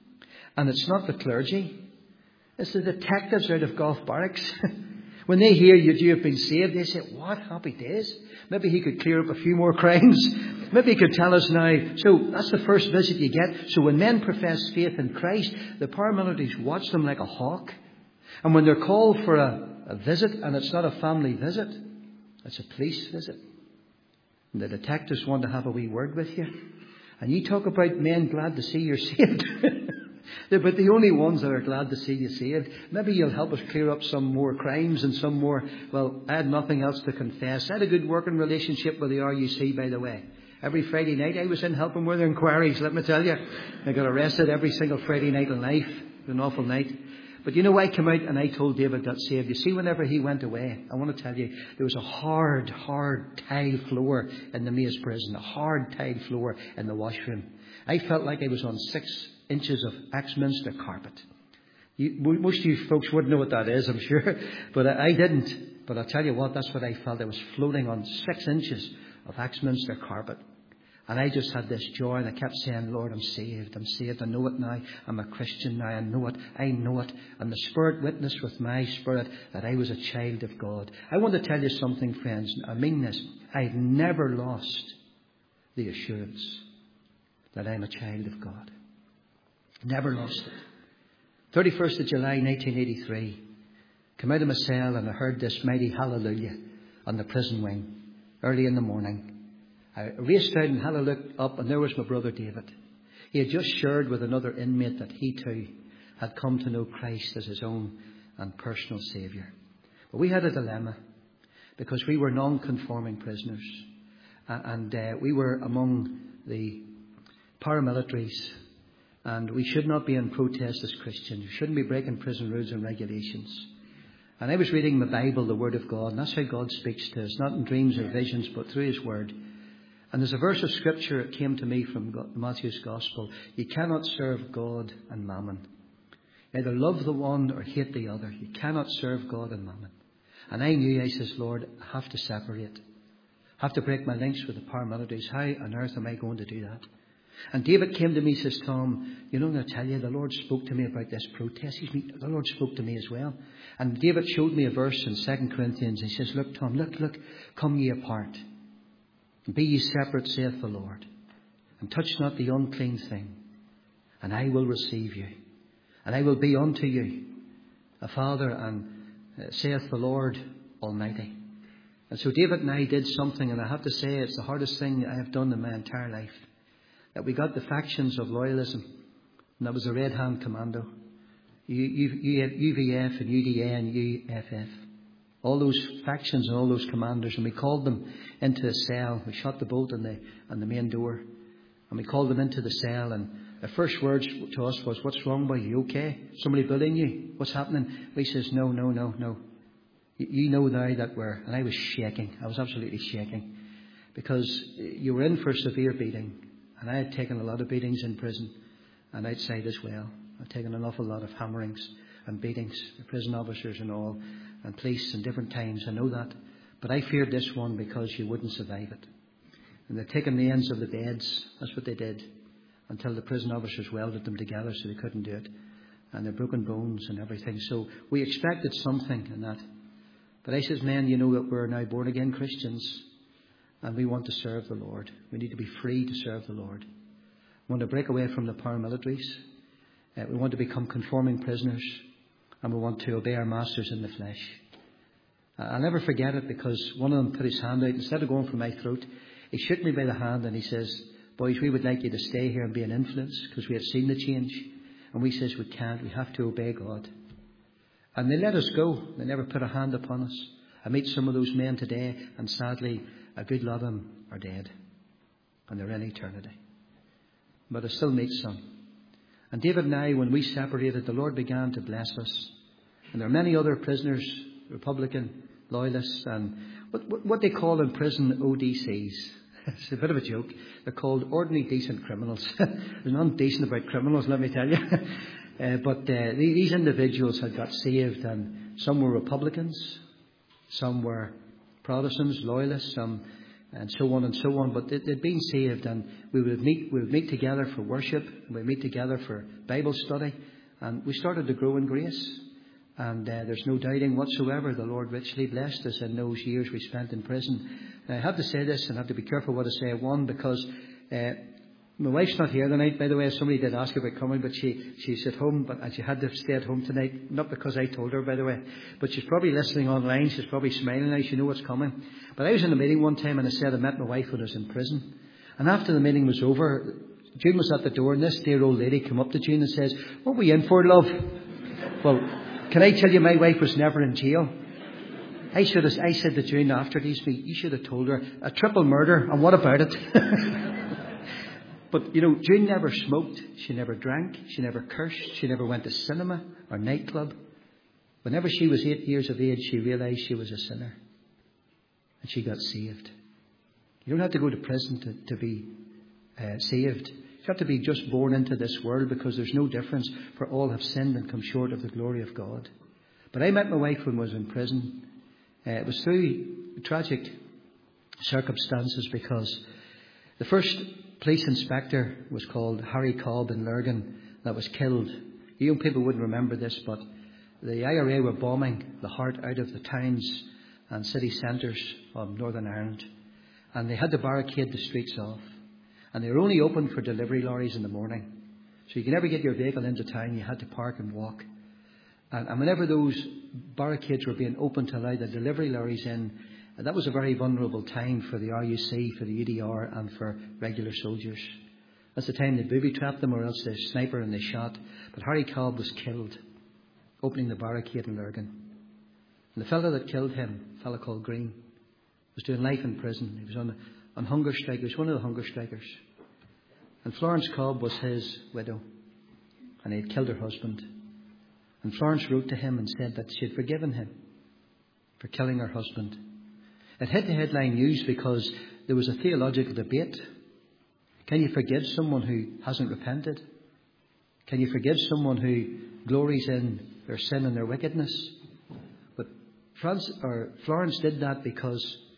and it's not the clergy. It's the detectives out of Golf Barracks. When they hear you, you have been saved, they say, what? Happy days. Maybe he could clear up a few more crimes. Maybe he could tell us now. So that's the first visit you get. So when men profess faith in Christ, the paramilitaries watch them like a hawk. And when they're called for a, a visit, and it's not a family visit, it's a police visit. And the detectives want to have a wee word with you. And you talk about men glad to see you're saved. They're but the only ones that are glad to see you saved. Maybe you'll help us clear up some more crimes and some more. Well, I had nothing else to confess. I had a good working relationship with the R U C, by the way. Every Friday night I was in helping with their inquiries, let me tell you. I got arrested every single Friday night in life. It was an awful night. But you know, I came out and I told David got saved. You see, whenever he went away, I want to tell you, there was a hard, hard tile floor in the Maze prison. A hard tile floor in the washroom. I felt like I was on six inches of Axminster carpet. You, most of you folks wouldn't know what that is, I'm sure. But I, I didn't. But I'll tell you what, that's what I felt. I was floating on six inches of Axminster carpet. And I just had this joy, and I kept saying, Lord, I'm saved, I'm saved, I know it now, I'm a Christian now, I know it, I know it. And the Spirit witnessed with my spirit that I was a child of God. I want to tell you something, friends, I mean this, I've never lost the assurance that I'm a child of God. Never lost it. thirty-first of July nineteen eighty-three, come out of my cell and I heard this mighty hallelujah on the prison wing early in the morning. I raced out and had a look up, and there was my brother David. He had just shared with another inmate that he too had come to know Christ as his own and personal Saviour. But we had a dilemma, because we were non-conforming prisoners, and uh, we were among the paramilitaries, and we should not be in protest as Christians. We shouldn't be breaking prison rules and regulations. And I was reading the Bible, the Word of God, and that's how God speaks to us, not in dreams or visions, but through His Word. And there's a verse of Scripture that came to me from Matthew's Gospel. You cannot serve God and mammon. Either love the one or hate the other. You cannot serve God and mammon. And I knew, I says, Lord, I have to separate. I have to break my links with the paramilitaries. How on earth am I going to do that? And David came to me, says, Tom, you know, I'm going to tell you, the Lord spoke to me about this protest. He's, the Lord spoke to me as well. And David showed me a verse in Second Corinthians. He says, look, Tom, look, look, come ye apart. And be ye separate, saith the Lord. And touch not the unclean thing. And I will receive you. And I will be unto you a father, and uh, saith the Lord Almighty. And so David and I did something, and I have to say it's the hardest thing I have done in my entire life. That we got the factions of loyalism, and that was the Red Hand Commando, U V F and U D A and U F F. All those factions and all those commanders, and we called them into a cell. We shut the bolt on the on the main door, and we called them into the cell. And the first words to us was, "What's wrong, boy? You okay? Somebody bullying you? What's happening?" We says, "No, no, no, no. You know now that we're..." And I was shaking. I was absolutely shaking, because you were in for a severe beating. And I had taken a lot of beatings in prison, and outside as well. I've taken an awful lot of hammerings and beatings, the prison officers and all, and police in different times. I know that. But I feared this one because you wouldn't survive it. And they'd taken the ends of the beds. That's what they did. Until the prison officers welded them together so they couldn't do it. And they're broken bones and everything. So we expected something in that. But I says, men, you know that we're now born again Christians. And we want to serve the Lord. We need to be free to serve the Lord. We want to break away from the paramilitaries. Uh, we want to become conforming prisoners. And we want to obey our masters in the flesh. Uh, I'll never forget it, because one of them put his hand out. Instead of going for my throat, he shook me by the hand and he says, "Boys, we would like you to stay here and be an influence, because we have seen the change." And we says, "We can't. We have to obey God." And they let us go. They never put a hand upon us. I meet some of those men today, and sadly, a good lot of them are dead. And they're in eternity. But I still meet some. And David and I, when we separated, the Lord began to bless us. And there are many other prisoners, Republican, loyalists, and what, what they call in prison O D Cs. It's a bit of a joke. They're called ordinary decent criminals. There's nothing decent about criminals, let me tell you. uh, but uh, these individuals had got saved, and some were Republicans, some were Protestants, loyalists, some, and so on and so on. But they, they'd been saved, and we would meet. We would meet together for worship. We would meet together for Bible study, and we started to grow in grace. And uh, there's no doubting whatsoever the Lord richly blessed us in those years we spent in prison. Now, I have to say this, and I have to be careful what I say. One, because uh, my wife's not here tonight, by the way. Somebody did ask about coming, but she, she's at home, but, and she had to stay at home tonight. Not because I told her, by the way. But she's probably listening online. She's probably smiling now. She knows what's coming. But I was in a meeting one time, and I said I met my wife when I was in prison. And after the meeting was over, June was at the door, and this dear old lady came up to June and says, "What were you in for, love?" Well, can I tell you, my wife was never in jail. I should have, I said to June after these meetings, you should have told her a triple murder, and what about it? But, you know, June never smoked, she never drank, she never cursed, she never went to cinema or nightclub. Whenever she was eight years of age, she realised she was a sinner. And she got saved. You don't have to go to prison to, to be uh, saved. You have to be just born into this world, because there's no difference, for all have sinned and come short of the glory of God. But I met my wife when I was in prison. Uh, it was through tragic circumstances, because the first police inspector was called Harry Cobb in Lurgan, that was killed. You young people wouldn't remember this, but the I R A were bombing the heart out of the towns and city centres of Northern Ireland. And they had to barricade the streets off. And they were only open for delivery lorries in the morning. So you could never get your vehicle into town. You had to park and walk. And, and whenever those barricades were being opened to allow the delivery lorries in, that was a very vulnerable time for the R U C, for the U D R, and for regular soldiers. That's the time they booby-trapped them, or else they sniper and they shot. But Harry Cobb was killed opening the barricade in Lurgan. And the fellow that killed him, a fellow called Green, was doing life in prison. He was on, on hunger strike. He was one of the hunger strikers. And Florence Cobb was his widow. And he had killed her husband. And Florence wrote to him and said that she had forgiven him for killing her husband. It hit the headline news because there was a theological debate. Can you forgive someone who hasn't repented? Can you forgive someone who glories in their sin and their wickedness? But Franz, or Florence did that because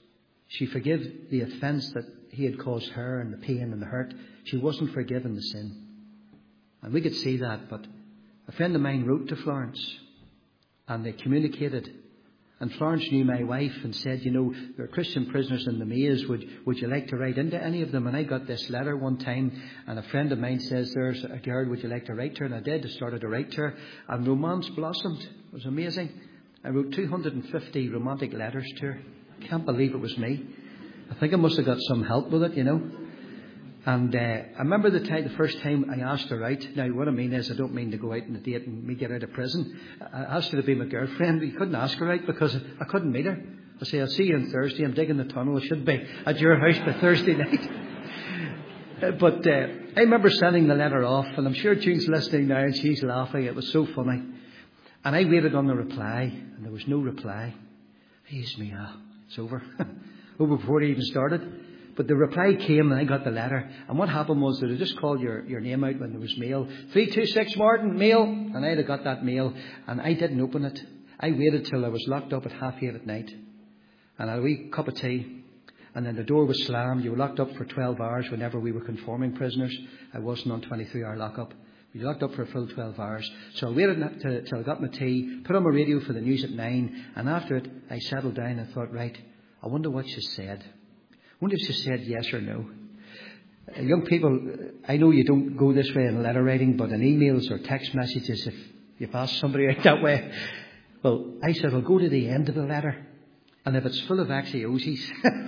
She forgave the offence that he had caused her and the pain and the hurt. She wasn't forgiven the sin. And we could see that, but a friend of mine wrote to Florence and they communicated. And Florence knew my wife and said, you know, there are Christian prisoners in the maze. Would, would you like to write into any of them? And I got this letter one time and a friend of mine says, there's a girl, would you like to write to her? And I did. I started to write to her and romance blossomed. It was amazing. I wrote two hundred fifty romantic letters to her. I can't believe it was me. I think I must have got some help with it, you know. And uh, I remember the time, the first time I asked her out. Now, what I mean is, I don't mean to go out on a date and me get out of prison. I asked her to be my girlfriend. We couldn't ask her out because I couldn't meet her. I say, I'll see you on Thursday. I'm digging the tunnel. I should be at your house by Thursday night. uh, but uh, I remember sending the letter off, and I'm sure June's listening now, and she's laughing. It was so funny. And I waited on the reply, and there was no reply. He's me, ah, it's over. Over before it even started. But the reply came and I got the letter. And what happened was that I just called your, your name out when there was mail. three two six Martin, mail. And I'd have got that mail. And I didn't open it. I waited till I was locked up at half eight at night. And I had a wee cup of tea. And then the door was slammed. You were locked up for twelve hours whenever we were conforming prisoners. I wasn't on twenty-three hour lockup. We were locked up for a full twelve hours. So I waited till, till I got my tea, put on my radio for the news at nine. And after it, I settled down and thought, right, I wonder what she said. I wonder if she said yes or no. Uh, young people, I know you don't go this way in letter writing, but in emails or text messages, if you've asked somebody out that way, well, I said, I'll go to the end of the letter. And if it's full of axioses,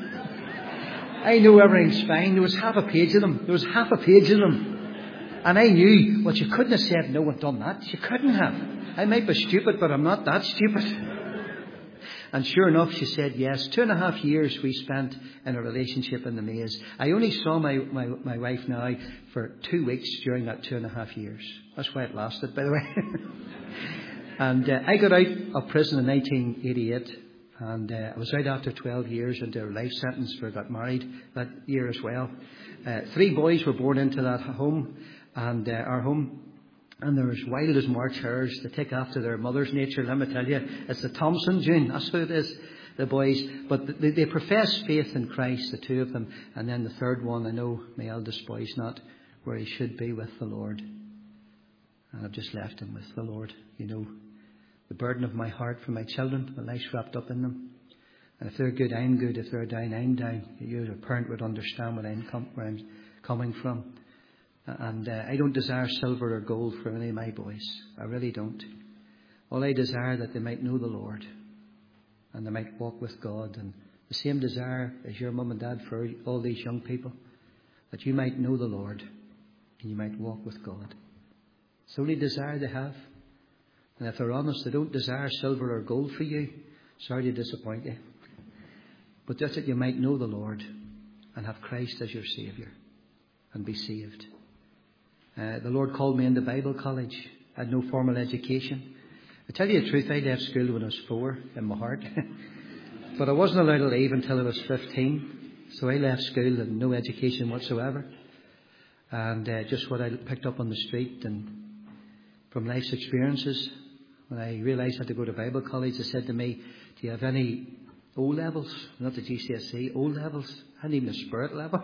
I know everything's fine. There was half a page of them. There was half a page of them. And I knew, well, she couldn't have said no and done that. She couldn't have. I might be stupid, but I'm not that stupid. And sure enough, she said yes. Two and a half years we spent in a relationship in the maze. I only saw my, my, my wife now for two weeks during that two and a half years. That's why it lasted, by the way. and uh, I got out of prison in nineteen eighty-eight. And uh, I was out after twelve years into a life sentence where I got married that year as well. Uh, three boys were born into that home, and uh, our home. And they're as wild as March hares. They take after their mother's nature, let me tell you. It's the Thompson gene. That's who it is, the boys. But they, they profess faith in Christ, the two of them. And then the third one, I know my eldest boy's not where he should be with the Lord. And I've just left him with the Lord. You know, the burden of my heart for my children, my life's wrapped up in them. And if they're good, I'm good. If they're down, I'm down. You as a parent would understand what I'm com- where I'm coming from. And uh, I don't desire silver or gold for any of my boys. I really don't. All I desire that they might know the Lord and they might walk with God. And the same desire as your mum and dad for all these young people, that you might know the Lord and you might walk with God. It's the only desire they have. And if they're honest, they don't desire silver or gold for you. Sorry to disappoint you. But just that you might know the Lord and have Christ as your Saviour and be saved. Uh, the Lord called me into Bible college. I had no formal education. I tell you the truth, I left school when I was four in my heart. But I wasn't allowed to leave until I was fifteen. So I left school and no education whatsoever. And uh, just what I picked up on the street and from life's experiences. When I realised I had to go to Bible college, they said to me, do you have any O-levels? Not the G C S E, O-levels. I hadn't even a spirit level.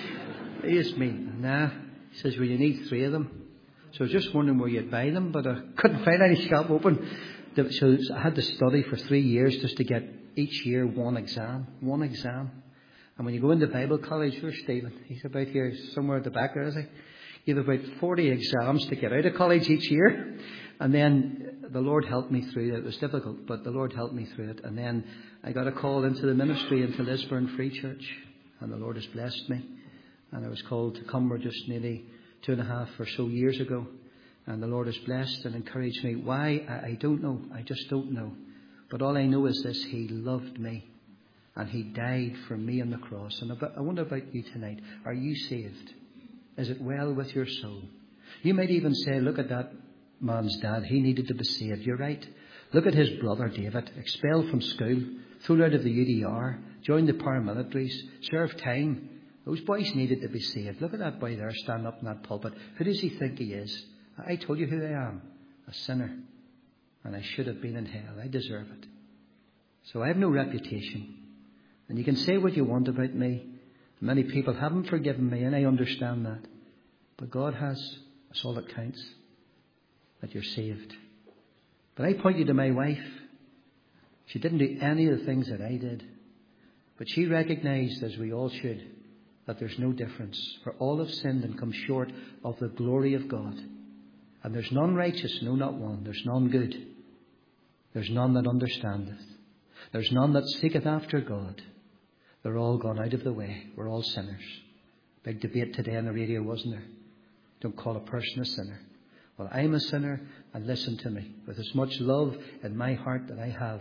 It's me. Nah. He says, well, you need three of them. So I was just wondering where you'd buy them, but I couldn't find any shop open. So I had to study for three years just to get each year one exam. One exam. And when you go into Bible college, where's Stephen? He's about here, somewhere at the back there, is he? You have about forty exams to get out of college each year. And then the Lord helped me through it. It was difficult, but the Lord helped me through it. And then I got a call into the ministry, into Lisburn Free Church. And the Lord has blessed me. And I was called to Cumber just nearly two and a half or so years ago. And the Lord has blessed and encouraged me. Why? I, I don't know. I just don't know. But all I know is this. He loved me. And He died for me on the cross. And I wonder about you tonight. Are you saved? Is it well with your soul? You might even say, look at that man's dad. He needed to be saved. You're right. Look at his brother David. Expelled from school. Thrown out of the U D R. Joined the paramilitaries. Served time. Those boys needed to be saved. Look at that boy there standing up in that pulpit. Who does he think he is? I told you who I am. A sinner. And I should have been in hell. I deserve it. So I have no reputation. And you can say what you want about me. Many people haven't forgiven me, and I understand that. But God has. That's all that counts. That you're saved. But I point you to my wife. She didn't do any of the things that I did. But she recognized, as we all should, that there's no difference. For all have sinned and come short of the glory of God. And there's none righteous, no, not one. There's none good. There's none that understandeth. There's none that seeketh after God. They're all gone out of the way. We're all sinners. Big debate today on the radio, wasn't there? Don't call a person a sinner. Well, I'm a sinner, and listen to me. With as much love in my heart that I have,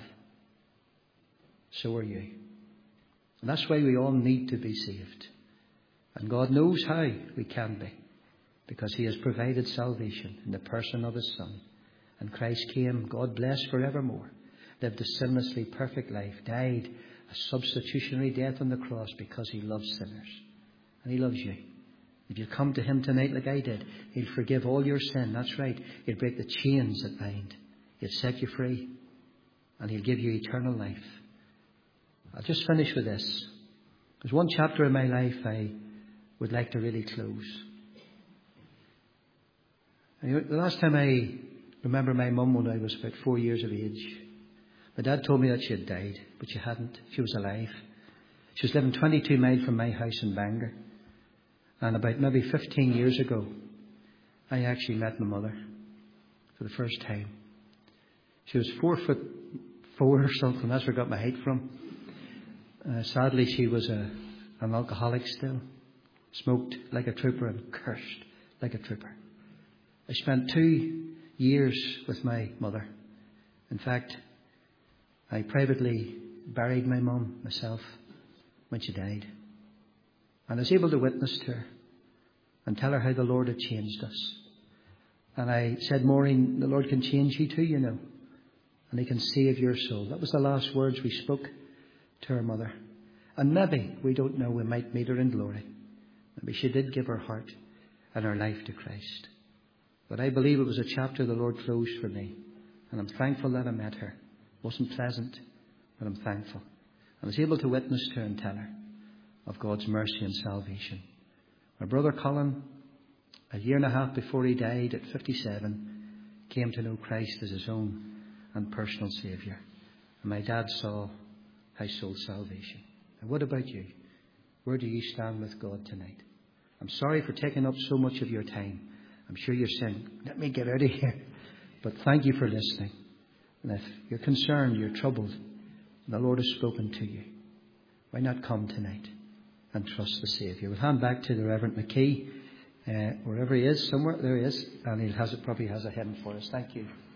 so are you. And that's why we all need to be saved. And God knows how we can be. Because He has provided salvation in the person of His Son. And Christ came, God bless forevermore, lived a sinlessly perfect life, died a substitutionary death on the cross because He loves sinners. And He loves you. If you come to Him tonight like I did, He'll forgive all your sin. That's right. He'll break the chains that bind. He'll set you free. And He'll give you eternal life. I'll just finish with this. There's one chapter in my life I would like to really close. The last time I remember my mum, when I was about four years of age, my dad told me that she had died, but she hadn't. She was alive. She was living twenty-two miles from my house in Bangor. And about maybe fifteen years ago, I actually met my mother for the first time. She was four foot four or something. That's where I got my height from. Uh, sadly, she was a, an alcoholic still. Smoked like a trooper and cursed like a trooper. I spent two years with my mother. In fact, I privately buried my mum myself when she died. And I was able to witness to her and tell her how the Lord had changed us. And I said, Maureen, the Lord can change you too, you know. And He can save your soul. That was the last words we spoke to her mother. And maybe, we don't know, we might meet her in glory. Maybe she did give her heart and her life to Christ. But I believe it was a chapter the Lord closed for me. And I'm thankful that I met her. It wasn't pleasant, but I'm thankful. I was able to witness to her and tell her of God's mercy and salvation. My brother Colin, a year and a half before he died at fifty-seven, came to know Christ as his own and personal Saviour. And my dad saw how sold salvation. And what about you? Where do you stand with God tonight? I'm sorry for taking up so much of your time. I'm sure you're saying, let me get out of here. But thank you for listening. And if you're concerned, you're troubled, and the Lord has spoken to you, why not come tonight and trust the Saviour? We'll hand back to the Reverend McKee, uh, wherever he is, somewhere there he is, and he has it, probably has a hymn for us. Thank you.